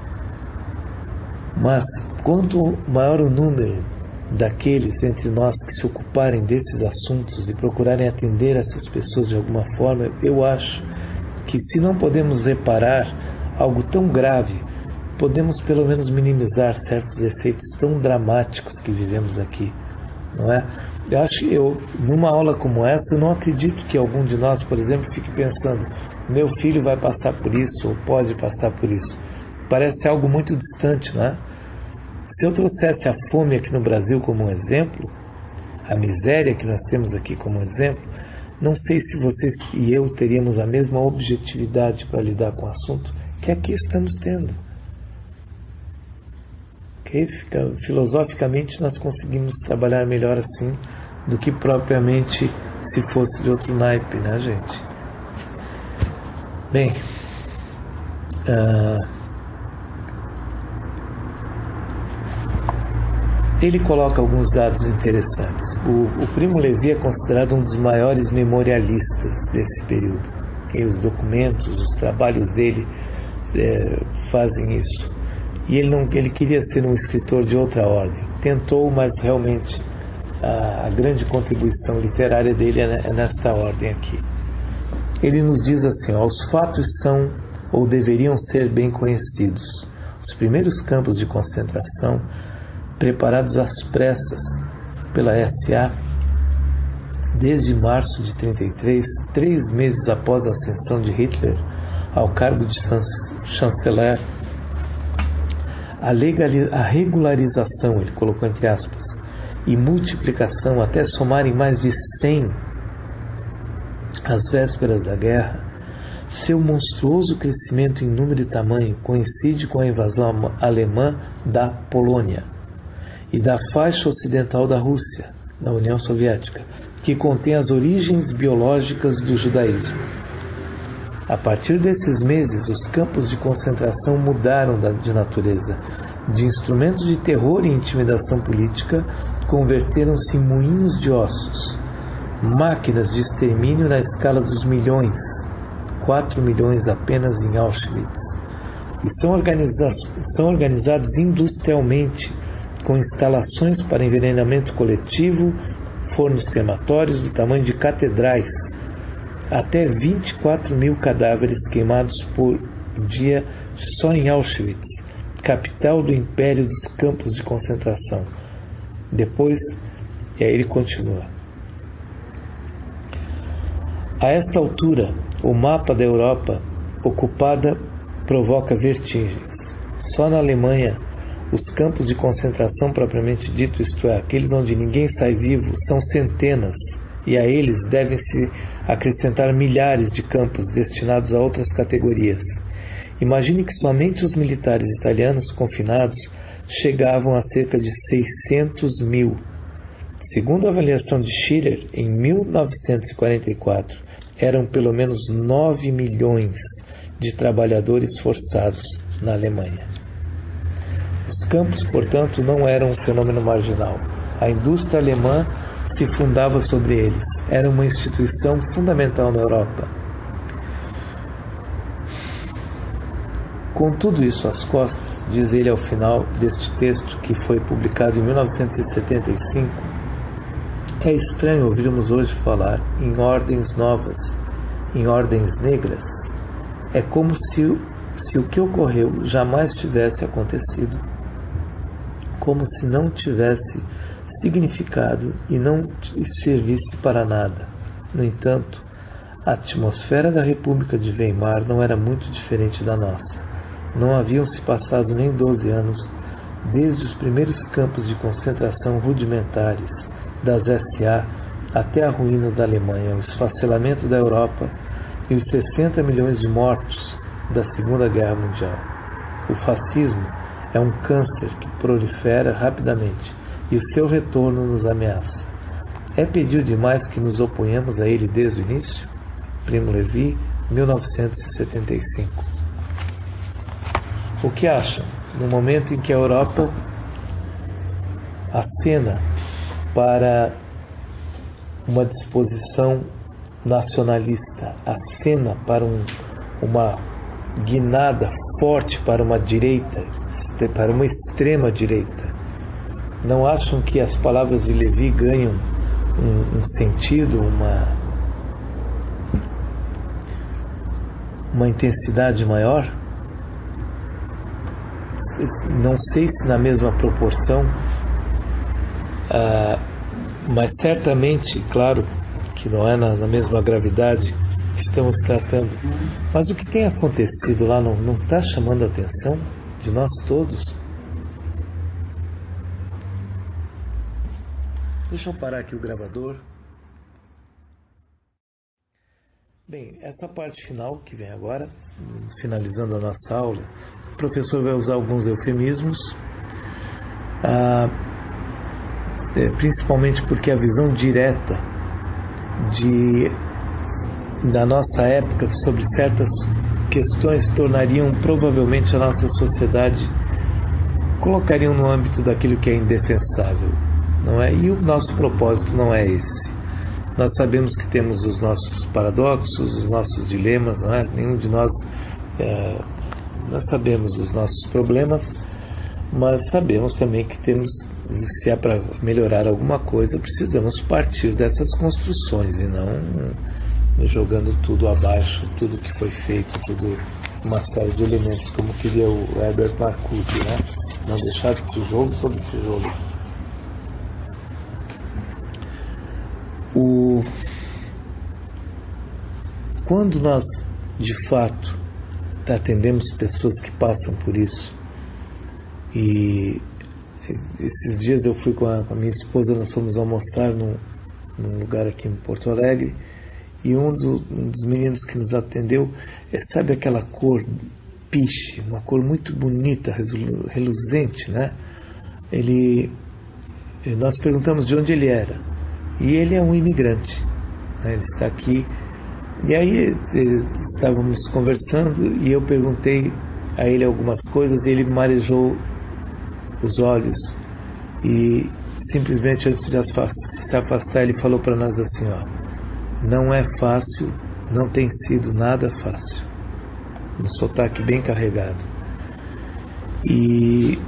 Mas, quanto maior o número daqueles entre nós que se ocuparem desses assuntos e procurarem atender essas pessoas de alguma forma, eu acho que, se não podemos reparar algo tão grave, podemos pelo menos minimizar certos efeitos tão dramáticos que vivemos aqui, não é? Eu acho que eu, numa aula como essa, eu não acredito que algum de nós, por exemplo, fique pensando: meu filho vai passar por isso ou pode passar por isso. Parece algo muito distante, não é? Se eu trouxesse a fome aqui no Brasil como um exemplo, a miséria que nós temos aqui como um exemplo, não sei se vocês e eu teríamos a mesma objetividade para lidar com o assunto que aqui estamos tendo. Okay? Fica, filosoficamente, nós conseguimos trabalhar melhor assim do que propriamente se fosse de outro naipe, né, gente? Bem, uh, ele coloca alguns dados interessantes. O, o Primo Levi é considerado um dos maiores memorialistas desse período. E os documentos, os trabalhos dele é, fazem isso. E ele, não, ele queria ser um escritor de outra ordem. Tentou, mas realmente a, a grande contribuição literária dele é nessa ordem aqui. Ele nos diz assim: ó, os fatos são ou deveriam ser bem conhecidos. Os primeiros campos de concentração, preparados às pressas pela S A, desde março de trinta e três, três meses após a ascensão de Hitler ao cargo de chanceler, a, a regularização, ele colocou entre aspas, e multiplicação até somarem mais de cem às vésperas da guerra, seu monstruoso crescimento em número e tamanho coincide com a invasão alemã da Polônia e da faixa ocidental da Rússia, da União Soviética, que contém as origens biológicas do judaísmo. A partir desses meses, os campos de concentração mudaram de natureza. De instrumentos de terror e intimidação política, converteram-se em moinhos de ossos, máquinas de extermínio na escala dos milhões, quatro milhões apenas em Auschwitz. E são, organiza- são organizados industrialmente, com instalações para envenenamento coletivo, fornos crematórios do tamanho de catedrais, até vinte e quatro mil cadáveres queimados por dia só em Auschwitz, capital do império dos campos de concentração. Depois, e aí ele continua. A esta altura, o mapa da Europa ocupada provoca vertigens. Só na Alemanha, os campos de concentração propriamente dito, isto é, aqueles onde ninguém sai vivo, são centenas, e a eles devem-se acrescentar milhares de campos destinados a outras categorias. Imagine que somente os militares italianos confinados chegavam a cerca de seiscentos mil. Segundo a avaliação de Schiller, em mil novecentos e quarenta e quatro, eram pelo menos nove milhões de trabalhadores forçados na Alemanha. Os campos, portanto, não eram um fenômeno marginal. A indústria alemã se fundava sobre eles. Era uma instituição fundamental na Europa. Com tudo isso às costas, diz ele ao final deste texto, que foi publicado em mil novecentos e setenta e cinco, é estranho ouvirmos hoje falar em ordens novas, em ordens negras. É como se, se o que ocorreu jamais tivesse acontecido, como se não tivesse significado e não servisse para nada. No entanto, a atmosfera da República de Weimar não era muito diferente da nossa. Não haviam se passado nem doze anos desde os primeiros campos de concentração rudimentares das S A até a ruína da Alemanha, o esfacelamento da Europa e os sessenta milhões de mortos da Segunda Guerra Mundial. O fascismo é um câncer que prolifera rapidamente e o seu retorno nos ameaça. É pedir demais que nos oponhamos a ele desde o início? Primo Levi, mil novecentos e setenta e cinco. O que acham? No momento em que a Europa acena para uma disposição nacionalista, acena para um, uma guinada forte para uma direita, para uma extrema direita, não acham que as palavras de Levi ganham um, um sentido, uma, uma intensidade maior? Não sei se na mesma proporção, ah, mas certamente, claro, que não é na, na mesma gravidade que estamos tratando. Mas o que tem acontecido lá não está chamando a atenção de nós todos? Deixa eu parar aqui o gravador. Bem, essa parte final que vem agora, finalizando a nossa aula, o professor vai usar alguns eufemismos, ah, é, principalmente porque a visão direta de, da nossa época sobre certas questões tornariam provavelmente a nossa sociedade, colocariam no âmbito daquilo que é indefensável, não é? E o nosso propósito não é esse. Nós sabemos que temos os nossos paradoxos, os nossos dilemas, não é? Nenhum de nós, é, nós sabemos os nossos problemas, mas sabemos também que temos, se é para melhorar alguma coisa, precisamos partir dessas construções e não jogando tudo abaixo, tudo que foi feito, tudo, uma série de elementos, como queria o Herbert Marcuse, né? Não deixar tijolo sobre tijolo. O... Quando nós, de fato, atendemos pessoas que passam por isso, e esses dias eu fui com a, com a minha esposa, nós fomos almoçar num, num lugar aqui em Porto Alegre, e um dos, um dos meninos que nos atendeu, é, sabe aquela cor piche, uma cor muito bonita, reluzente, né? Ele, nós perguntamos de onde ele era. E ele é um imigrante, né? Ele está aqui. E aí estávamos conversando e eu perguntei a ele algumas coisas e ele marejou os olhos e simplesmente antes de se afastar ele falou para nós assim, ó, não é fácil, não tem sido nada fácil, um sotaque bem carregado. E,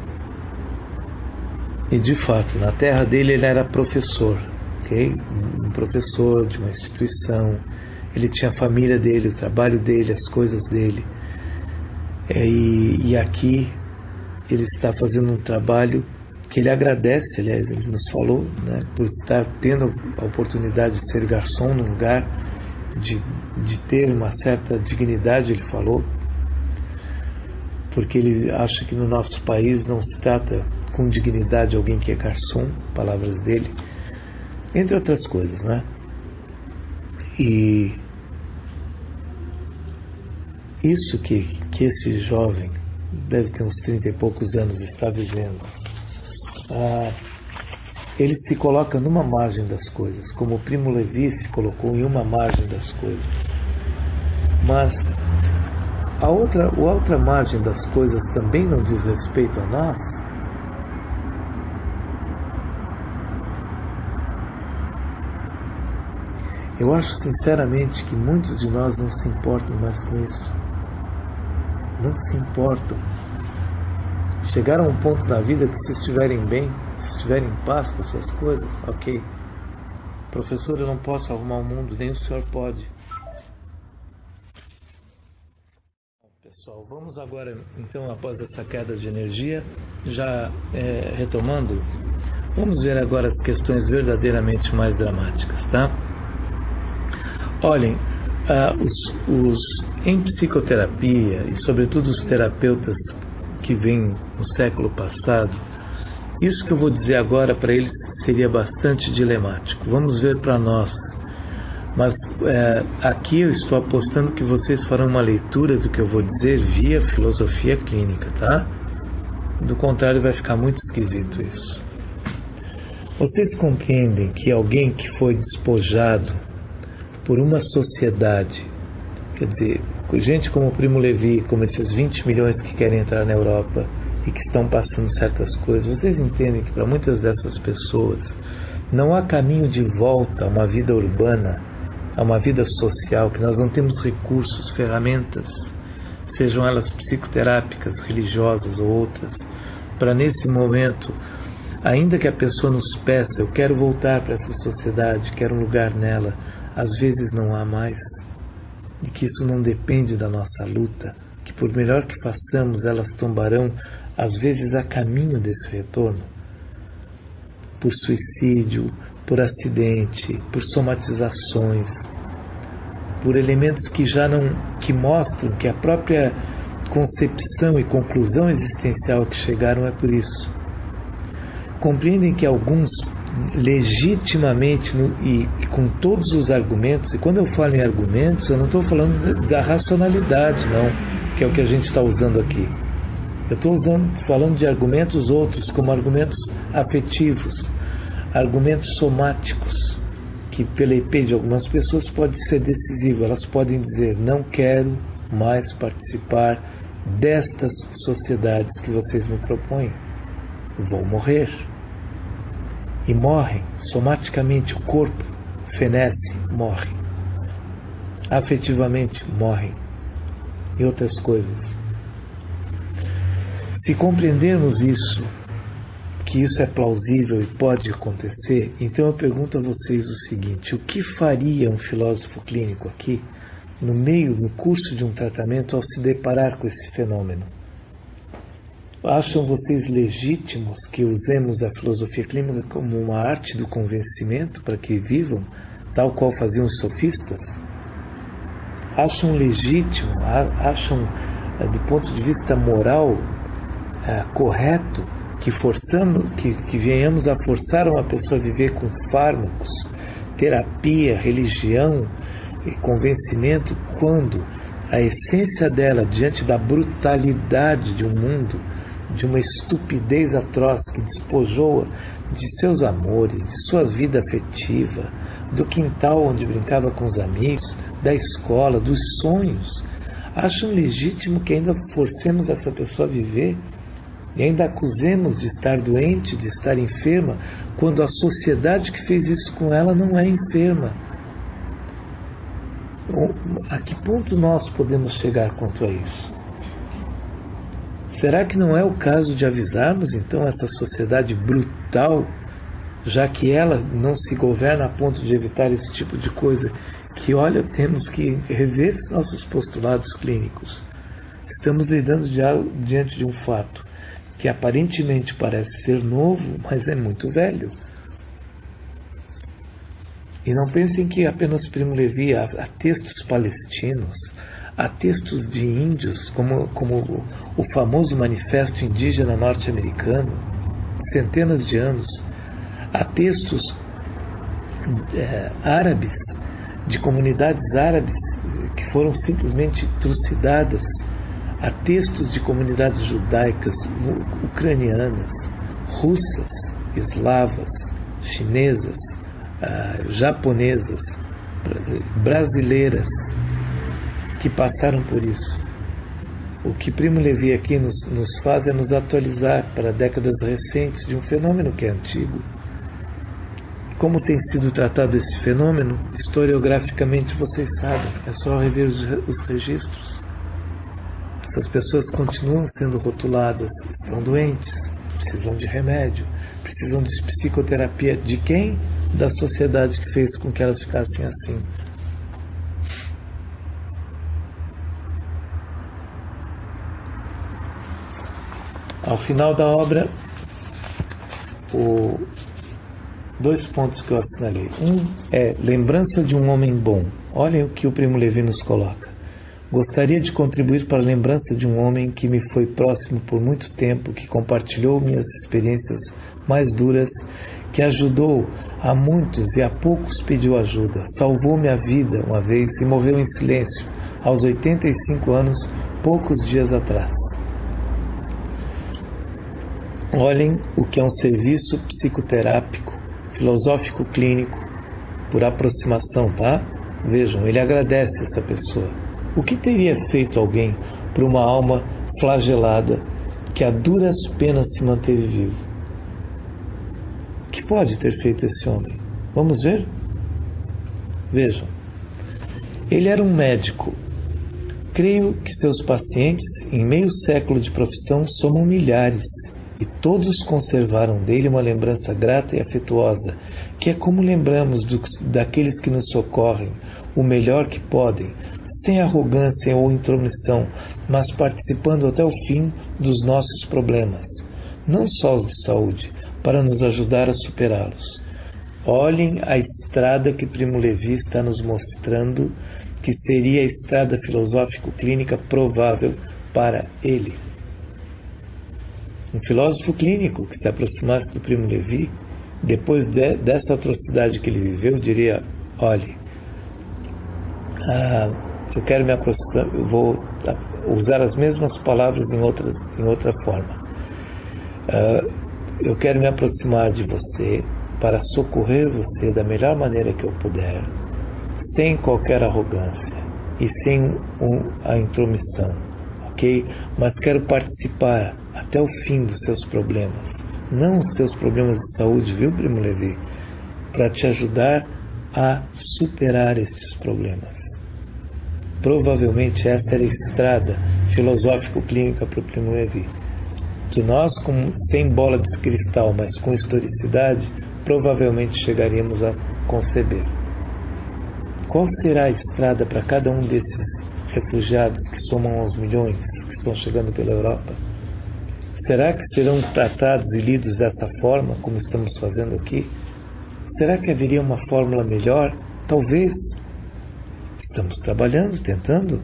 e de fato, na terra dele ele era professor, okay? Um professor de uma instituição, ele tinha a família dele, o trabalho dele, as coisas dele, é, e, e aqui ele está fazendo um trabalho que ele agradece, aliás, ele nos falou, né, por estar tendo a oportunidade de ser garçom num lugar, de, de ter uma certa dignidade, ele falou, porque ele acha que no nosso país não se trata com dignidade alguém que é garçom, palavras dele, entre outras coisas, né? E isso que, que esse jovem, deve ter uns trinta e poucos anos, está vivendo, ah, ele se coloca numa margem das coisas, como o Primo Levi se colocou em uma margem das coisas. Mas a outra, a outra margem das coisas também não diz respeito a nós. Eu acho sinceramente que muitos de nós não se importam mais com isso. Não se importam. Chegaram a um ponto na vida que se estiverem bem, se estiverem em paz com suas coisas, ok. Professor, eu não posso arrumar o mundo, nem o senhor pode. Pessoal, vamos agora, então, após essa queda de energia, já é, retomando, vamos ver agora as questões verdadeiramente mais dramáticas, tá? Olhem, ah, os, os, em psicoterapia, e sobretudo os terapeutas que vêm no século passado, isso que eu vou dizer agora para eles seria bastante dilemático. Vamos ver para nós. Mas é, aqui eu estou apostando que vocês farão uma leitura do que eu vou dizer via filosofia clínica, tá? Do contrário, vai ficar muito esquisito isso. Vocês compreendem que alguém que foi despojado por uma sociedade, quer dizer, gente como o Primo Levi, como esses vinte milhões que querem entrar na Europa e que estão passando certas coisas, vocês entendem que para muitas dessas pessoas não há caminho de volta a uma vida urbana, a uma vida social, que nós não temos recursos, ferramentas, sejam elas psicoterápicas, religiosas ou outras, para nesse momento, ainda que a pessoa nos peça, eu quero voltar para essa sociedade, quero um lugar nela, às vezes não há mais, e que isso não depende da nossa luta, que por melhor que façamos, elas tombarão, às vezes, a caminho desse retorno, por suicídio, por acidente, por somatizações, por elementos que já não, que mostram que a própria concepção e conclusão existencial que chegaram é por isso. Compreendem que alguns legitimamente no, e, e com todos os argumentos, e quando eu falo em argumentos, eu não estou falando da racionalidade, não, que é o que a gente está usando aqui. Eu estou falando de argumentos outros, como argumentos afetivos, argumentos somáticos, que pela I P de algumas pessoas pode ser decisivo. Elas podem dizer: não quero mais participar destas sociedades que vocês me propõem, vou morrer. E morrem, somaticamente, o corpo fenece, morre. Afetivamente, morrem. E outras coisas. Se compreendermos isso, que isso é plausível e pode acontecer, então eu pergunto a vocês o seguinte: o que faria um filósofo clínico aqui, no meio, no curso de um tratamento, ao se deparar com esse fenômeno? Acham vocês legítimos que usemos a filosofia clínica como uma arte do convencimento para que vivam, tal qual faziam os sofistas? Acham legítimo, acham, do ponto de vista moral, é, correto que forçamos, que, que venhamos a forçar uma pessoa a viver com fármacos, terapia, religião e convencimento, quando a essência dela, diante da brutalidade de um mundo, de uma estupidez atroz que despojou de seus amores, de sua vida afetiva, do quintal onde brincava com os amigos, da escola, dos sonhos, acham legítimo que ainda forcemos essa pessoa a viver e ainda acusemos de estar doente, de estar enferma, quando a sociedade que fez isso com ela não é enferma? A que ponto nós podemos chegar quanto a isso? Será que não é o caso de avisarmos então essa sociedade brutal, já que ela não se governa a ponto de evitar esse tipo de coisa, que olha, temos que rever os nossos postulados clínicos. Estamos lidando diante de um fato que aparentemente parece ser novo, mas é muito velho. E não pensem que apenas Primo Levi, há, há textos palestinos, há textos de índios, como, como o famoso Manifesto Indígena Norte-Americano, centenas de anos. Há textos é, árabes, de comunidades árabes que foram simplesmente trucidadas. Há textos de comunidades judaicas, ucranianas, russas, eslavas, chinesas, ah, japonesas, brasileiras, que passaram por isso. O que Primo Levi aqui nos, nos faz é nos atualizar para décadas recentes de um fenômeno que é antigo. Como tem sido tratado esse fenômeno, historiograficamente vocês sabem, é só rever os, os registros. Essas pessoas continuam sendo rotuladas, estão doentes, precisam de remédio, precisam de psicoterapia. De quem? Da sociedade que fez com que elas ficassem assim. Ao final da obra, o, dois pontos que eu assinalei. Um é lembrança de um homem bom. Olhem o que o Primo Levi nos coloca. Gostaria de contribuir para a lembrança de um homem que me foi próximo por muito tempo, que compartilhou minhas experiências mais duras, que ajudou a muitos e a poucos pediu ajuda, salvou-me a vida uma vez e morreu em silêncio, aos oitenta e cinco anos, poucos dias atrás. Olhem o que é um serviço psicoterápico, filosófico clínico, por aproximação, tá? Vejam, ele agradece essa pessoa. O que teria feito alguém para uma alma flagelada que a duras penas se manteve vivo? O que pode ter feito esse homem? Vamos ver? Vejam. Ele era um médico. Creio que seus pacientes, em meio século de profissão, somam milhares, e todos conservaram dele uma lembrança grata e afetuosa, que é como lembramos do, daqueles que nos socorrem, o melhor que podem, sem arrogância ou intromissão, mas participando até o fim dos nossos problemas, não só os de saúde, para nos ajudar a superá-los. Olhem a estrada que Primo Levi está nos mostrando, que seria a estrada filosófico-clínica provável para ele. Um filósofo clínico que se aproximasse do Primo Levi depois de, dessa atrocidade que ele viveu, diria: olhe, ah, eu quero me aproximar, eu vou usar as mesmas palavras em, outras, em outra forma. Ah, eu quero me aproximar de você para socorrer você da melhor maneira que eu puder, sem qualquer arrogância e sem um, a intromissão, ok? Mas quero participar até o fim dos seus problemas, não os seus problemas de saúde, viu, Primo Levi? Para te ajudar a superar estes problemas. Provavelmente essa era a estrada filosófico-clínica para o Primo Levi, que nós, com, sem bola de cristal, mas com historicidade, provavelmente chegaríamos a conceber. Qual será a estrada para cada um desses refugiados que somam aos milhões que estão chegando pela Europa? Será que serão tratados e lidos dessa forma, como estamos fazendo aqui? Será que haveria uma fórmula melhor? Talvez. Estamos trabalhando, tentando.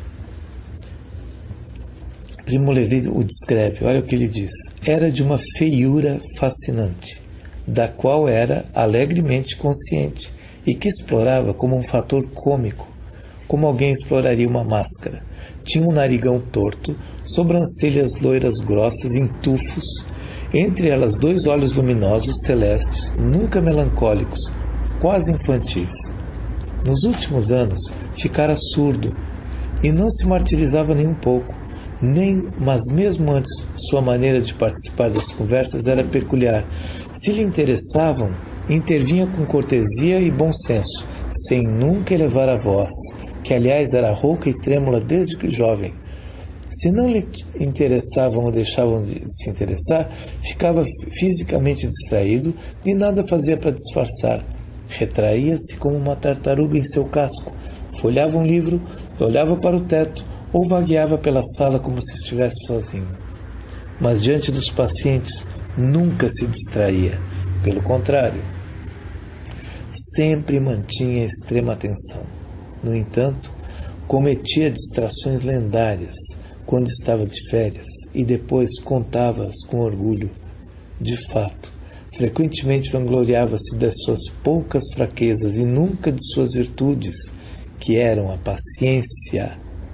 Primo Levi o descreve, olha o que ele diz: era de uma feiura fascinante, da qual era alegremente consciente e que explorava como um fator cômico, como alguém exploraria uma máscara. Tinha um narigão torto, sobrancelhas loiras grossas em tufos, entre elas dois olhos luminosos celestes, nunca melancólicos, quase infantis. Nos últimos anos ficara surdo e não se martirizava nem um pouco, nem, mas mesmo antes sua maneira de participar das conversas era peculiar. Se lhe interessavam, intervinha com cortesia e bom senso, sem nunca elevar a voz, que aliás era rouca e trêmula desde que jovem. Se não lhe interessavam ou deixavam de se interessar, ficava fisicamente distraído e nada fazia para disfarçar. Retraía-se como uma tartaruga em seu casco, folhava um livro, olhava para o teto ou vagueava pela sala como se estivesse sozinho. Mas diante dos pacientes nunca se distraía, pelo contrário, sempre mantinha extrema atenção. No entanto, cometia distrações lendárias quando estava de férias e depois contava-as com orgulho. De fato, frequentemente vangloriava-se das suas poucas fraquezas e nunca de suas virtudes, que eram a paciência,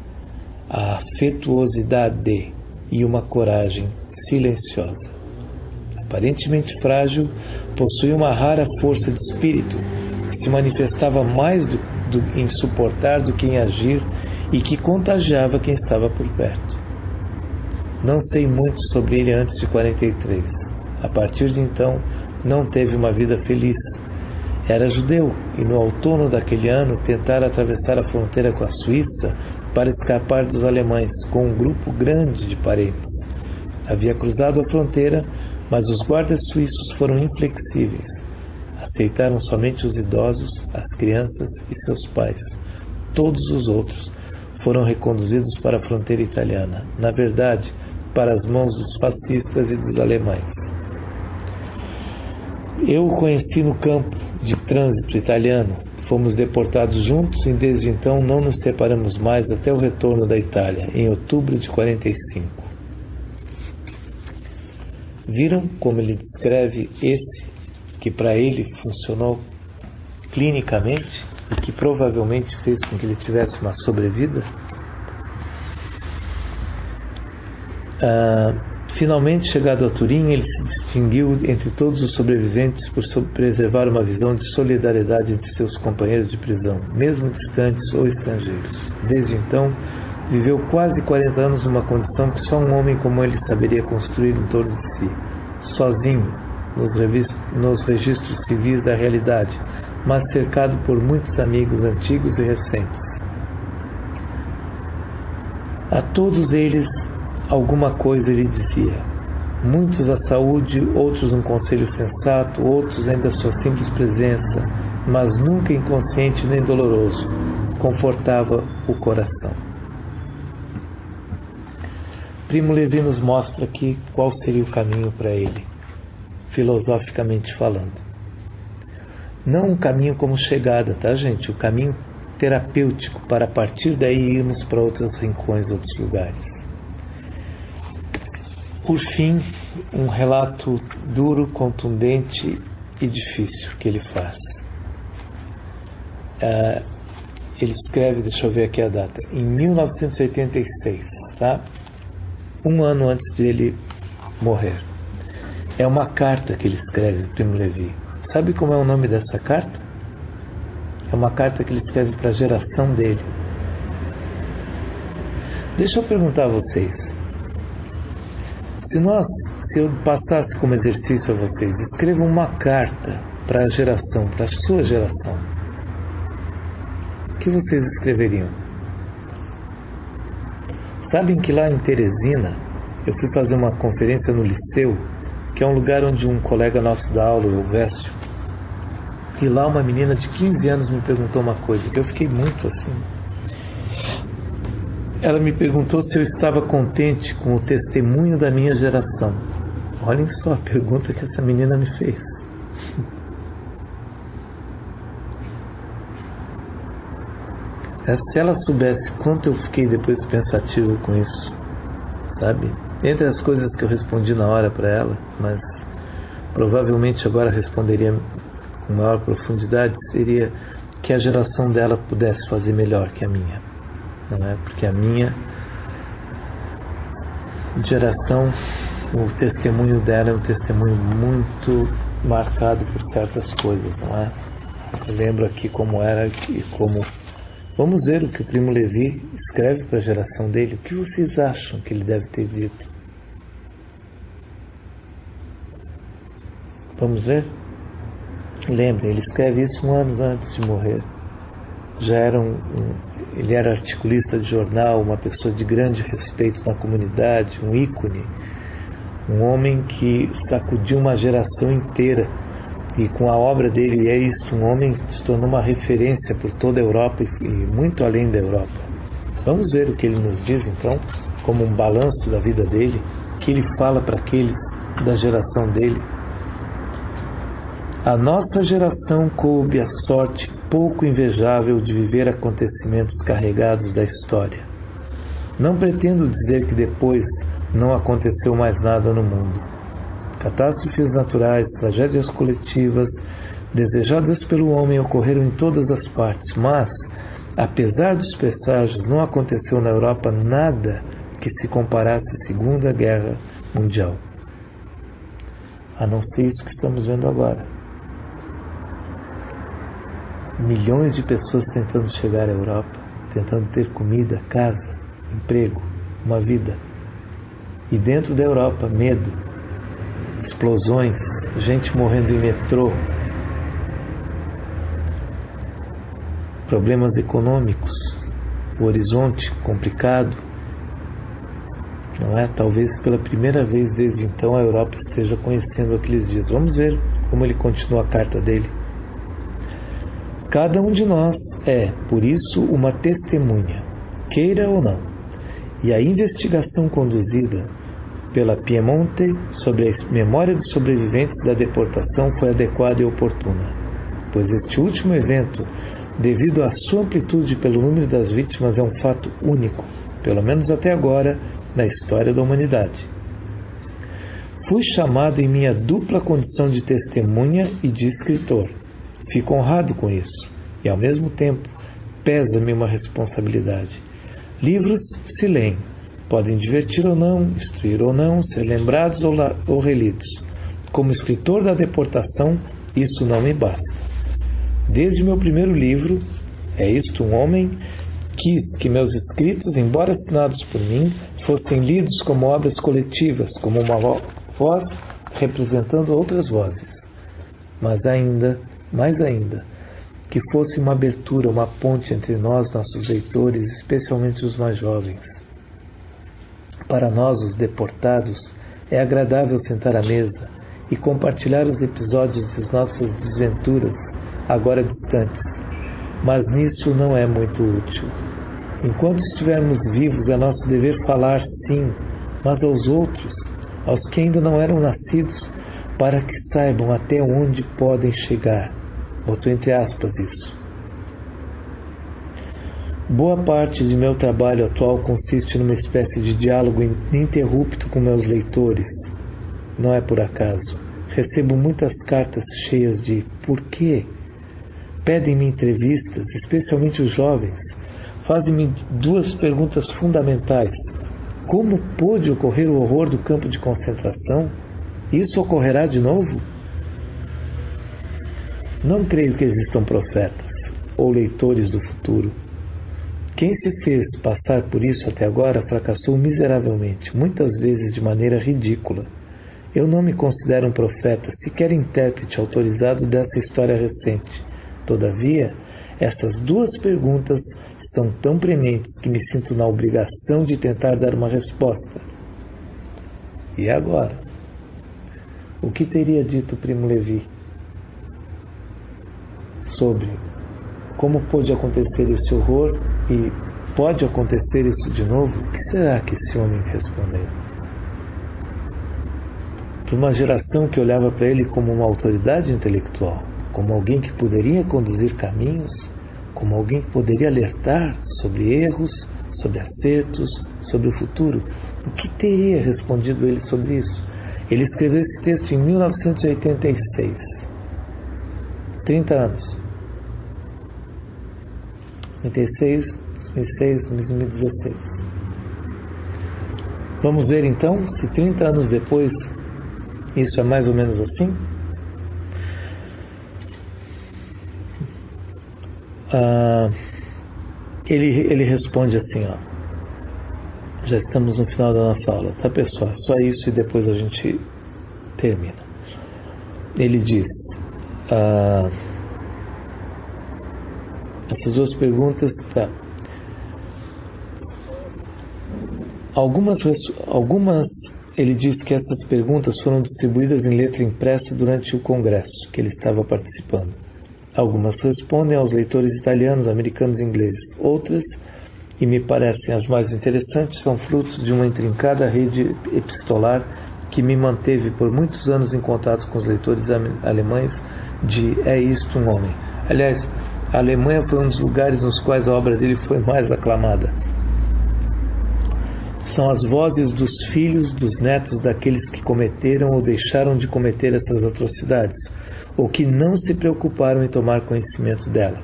a afetuosidade e uma coragem silenciosa. Aparentemente frágil, possuía uma rara força de espírito, que se manifestava mais do, do, em suportar do que em agir e que contagiava quem estava por perto. Não sei muito sobre ele antes de quarenta e três. A partir de então, não teve uma vida feliz. Era judeu e no outono daquele ano tentara atravessar a fronteira com a Suíça para escapar dos alemães com um grupo grande de parentes. Havia cruzado a fronteira, mas os guardas suíços foram inflexíveis. Aceitaram somente os idosos, as crianças e seus pais. Todos os outros foram reconduzidos para a fronteira italiana, na verdade, para as mãos dos fascistas e dos alemães. Eu o conheci no campo de trânsito italiano. Fomos deportados juntos e desde então não nos separamos mais até o retorno da Itália, em outubro de quarenta e cinco. Viram como ele descreve esse que para ele funcionou clinicamente e que provavelmente fez com que ele tivesse uma sobrevida? Ah, finalmente, chegado a Turim, ele se distinguiu entre todos os sobreviventes por preservar uma visão de solidariedade entre seus companheiros de prisão, mesmo distantes ou estrangeiros. Desde então, viveu quase quarenta anos numa condição que só um homem como ele saberia construir em torno de si, sozinho, nos, nos registros civis da realidade, mas cercado por muitos amigos antigos e recentes. A todos eles, alguma coisa ele dizia. Muitos a saúde, outros um conselho sensato, outros ainda sua simples presença, mas nunca inconsciente nem doloroso, confortava o coração. Primo Levi nos mostra aqui qual seria o caminho para ele, filosoficamente falando. Não um caminho como chegada, tá, gente? O caminho terapêutico para a partir daí irmos para outros rincões, outros lugares. Por fim, um relato duro, contundente e difícil que ele faz. Uh, ele escreve, deixa eu ver aqui a data, em mil novecentos e oitenta e seis, tá? Um ano antes de ele morrer. É uma carta que ele escreve, Primo Levi. Sabe como é o nome dessa carta? É uma carta que ele escreve para a geração dele. Deixa eu perguntar a vocês. Se nós, se eu passasse como exercício a vocês, escrevam uma carta para a geração, para a sua geração, o que vocês escreveriam? Sabem que lá em Teresina, eu fui fazer uma conferência no Liceu, que é um lugar onde um colega nosso dá aula, o Vécio, e lá uma menina de quinze anos me perguntou uma coisa, que eu fiquei muito assim. Ela me perguntou se eu estava contente com o testemunho da minha geração. Olhem só a pergunta que essa menina me fez. Se ela soubesse quanto eu fiquei depois pensativo com isso, sabe? Entre as coisas que eu respondi na hora para ela, mas provavelmente agora responderia com maior profundidade, seria que a geração dela pudesse fazer melhor que a minha, não é? Porque a minha geração, o testemunho dela é um testemunho muito marcado por certas coisas, não é? Eu lembro aqui como era e como... Vamos ver o que o Primo Levi escreve para a geração dele. O que vocês acham que ele deve ter dito? Vamos ver? Lembrem, ele escreve isso um ano antes de morrer. Já era um, um, ele era articulista de jornal, uma pessoa de grande respeito na comunidade, um ícone, um homem que sacudiu uma geração inteira. E com a obra dele, é isso, um homem que se tornou uma referência por toda a Europa e, e muito além da Europa. Vamos ver o que ele nos diz, então, como um balanço da vida dele, que ele fala para aqueles da geração dele. A nossa geração coube a sorte pouco invejável de viver acontecimentos carregados da história. Não pretendo dizer que depois não aconteceu mais nada no mundo. Catástrofes naturais, tragédias coletivas, desejadas pelo homem, ocorreram em todas as partes, mas, apesar dos presságios, não aconteceu na Europa nada que se comparasse à Segunda Guerra Mundial. A não ser isso que estamos vendo agora. Milhões de pessoas tentando chegar à Europa, tentando ter comida, casa, emprego, uma vida. E dentro da Europa, medo. Explosões, gente morrendo em metrô, problemas econômicos, o horizonte complicado, não é? Talvez pela primeira vez desde então a Europa esteja conhecendo aqueles dias. Vamos ver como ele continua a carta dele. Cada um de nós é, por isso, uma testemunha, queira ou não, e a investigação conduzida pela Piemonte sobre a memória dos sobreviventes da deportação foi adequada e oportuna, pois este último evento, devido à sua amplitude pelo número das vítimas, é um fato único, pelo menos até agora, na história da humanidade. Fui chamado em minha dupla condição de testemunha e de escritor. Fico honrado com isso, e ao mesmo tempo pesa-me uma responsabilidade. Livros se leem. Podem divertir ou não, instruir ou não, ser lembrados ou, la- ou relidos. Como escritor da deportação, isso não me basta. Desde meu primeiro livro, É Isto um Homem?, quis que meus escritos, embora assinados por mim, fossem lidos como obras coletivas, como uma vo- voz representando outras vozes. Mas ainda, mais ainda, que fosse uma abertura, uma ponte entre nós, nossos leitores, especialmente os mais jovens. Para nós, os deportados, é agradável sentar à mesa e compartilhar os episódios de nossas desventuras, agora distantes, mas nisso não é muito útil. Enquanto estivermos vivos, é nosso dever falar, sim, mas aos outros, aos que ainda não eram nascidos, para que saibam até onde podem chegar. Botou entre aspas isso. Boa parte de meu trabalho atual consiste numa espécie de diálogo ininterrupto com meus leitores. Não é por acaso. Recebo muitas cartas cheias de por quê? Pedem-me entrevistas, especialmente os jovens. Fazem-me duas perguntas fundamentais. Como pôde ocorrer o horror do campo de concentração? Isso ocorrerá de novo? Não creio que existam profetas ou leitores do futuro. Quem se fez passar por isso até agora fracassou miseravelmente, muitas vezes de maneira ridícula. Eu não me considero um profeta, sequer intérprete autorizado dessa história recente. Todavia, essas duas perguntas são tão prementes que me sinto na obrigação de tentar dar uma resposta. E agora? O que teria dito Primo Levi sobre como pôde acontecer esse horror e pode acontecer isso de novo? O que será que esse homem respondeu? Para uma geração que olhava para ele como uma autoridade intelectual, como alguém que poderia conduzir caminhos, como alguém que poderia alertar sobre erros, sobre acertos, sobre o futuro, o que teria respondido ele sobre isso? Ele escreveu esse texto em mil novecentos e oitenta e seis. trinta anos. oitenta e seis, dois mil e seis, dois mil e dezesseis. Vamos ver então se trinta anos depois isso é mais ou menos assim? Ah, ele, ele responde assim, ó. Já estamos no final da nossa aula, tá, pessoal? Só isso e depois a gente termina. Ele diz, ah, essas duas perguntas, tá. Algumas, algumas, ele diz que essas perguntas foram distribuídas em letra impressa durante o congresso que ele estava participando. Algumas respondem aos leitores italianos, americanos e ingleses. Outras, e me parecem as mais interessantes, são frutos de uma intrincada rede epistolar que me manteve por muitos anos em contato com os leitores alemães de É Isto um Homem. Aliás, a Alemanha foi um dos lugares nos quais a obra dele foi mais aclamada. São as vozes dos filhos, dos netos daqueles que cometeram ou deixaram de cometer essas atrocidades, ou que não se preocuparam em tomar conhecimento delas.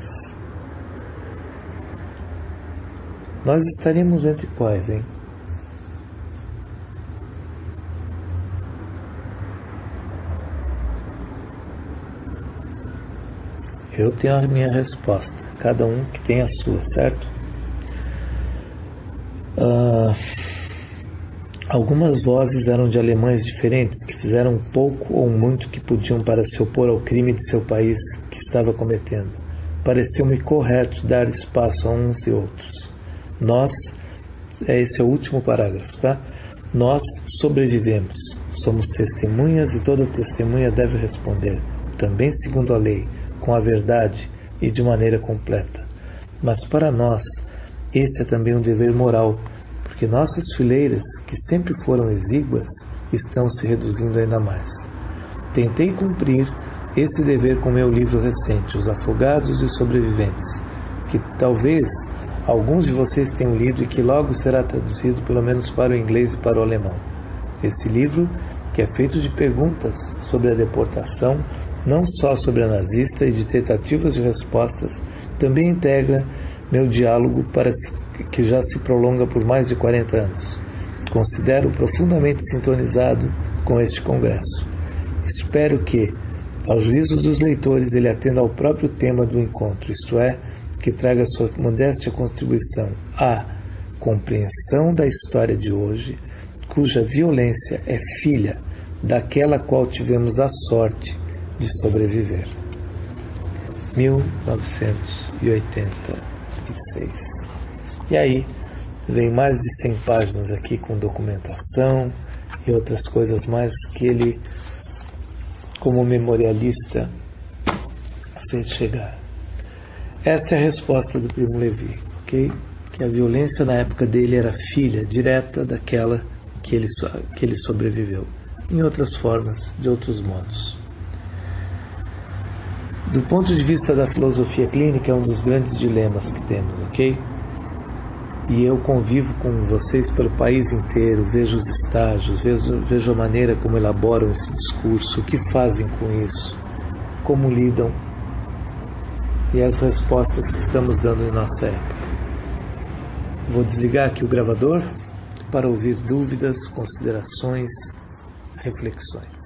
Nós estaremos entre quais, hein? Eu tenho a minha resposta, cada um que tem a sua, certo? Ah, algumas vozes eram de alemães diferentes, que fizeram pouco ou muito que podiam para se opor ao crime de seu país que estava cometendo. Pareceu-me correto dar espaço a uns e outros. Nós, esse é o último parágrafo, tá? Nós sobrevivemos, somos testemunhas e toda testemunha deve responder, também segundo a lei, com a verdade e de maneira completa. Mas para nós, esse é também um dever moral, porque nossas fileiras, que sempre foram exíguas, estão se reduzindo ainda mais. Tentei cumprir esse dever com meu livro recente, Os Afogados e os Sobreviventes, que talvez alguns de vocês tenham lido e que logo será traduzido pelo menos para o inglês e para o alemão. Esse livro, que é feito de perguntas sobre a deportação, não só sobre a nazista e de tentativas de respostas, também integra meu diálogo para que já se prolonga por mais de quarenta anos. Considero profundamente sintonizado com este congresso. Espero que, ao juízo dos leitores, ele atenda ao próprio tema do encontro, isto é, que traga sua modéstia contribuição à compreensão da história de hoje, cuja violência é filha daquela qual tivemos a sorte de sobreviver. mil novecentos e oitenta e seis. E aí, vem mais de cem páginas aqui com documentação e outras coisas mais que ele, como memorialista, fez chegar. Essa é a resposta do Primo Levi, ok? Que a violência na época dele era filha direta daquela que ele, que ele sobreviveu, em outras formas, de outros modos. Do ponto de vista da filosofia clínica, é um dos grandes dilemas que temos, ok? e eu convivo com vocês pelo país inteiro, vejo os estágios, vejo, vejo a maneira como elaboram esse discurso, o que fazem com isso, como lidam e as respostas que estamos dando em nossa época. Vou desligar aqui o gravador para ouvir dúvidas, considerações, reflexões.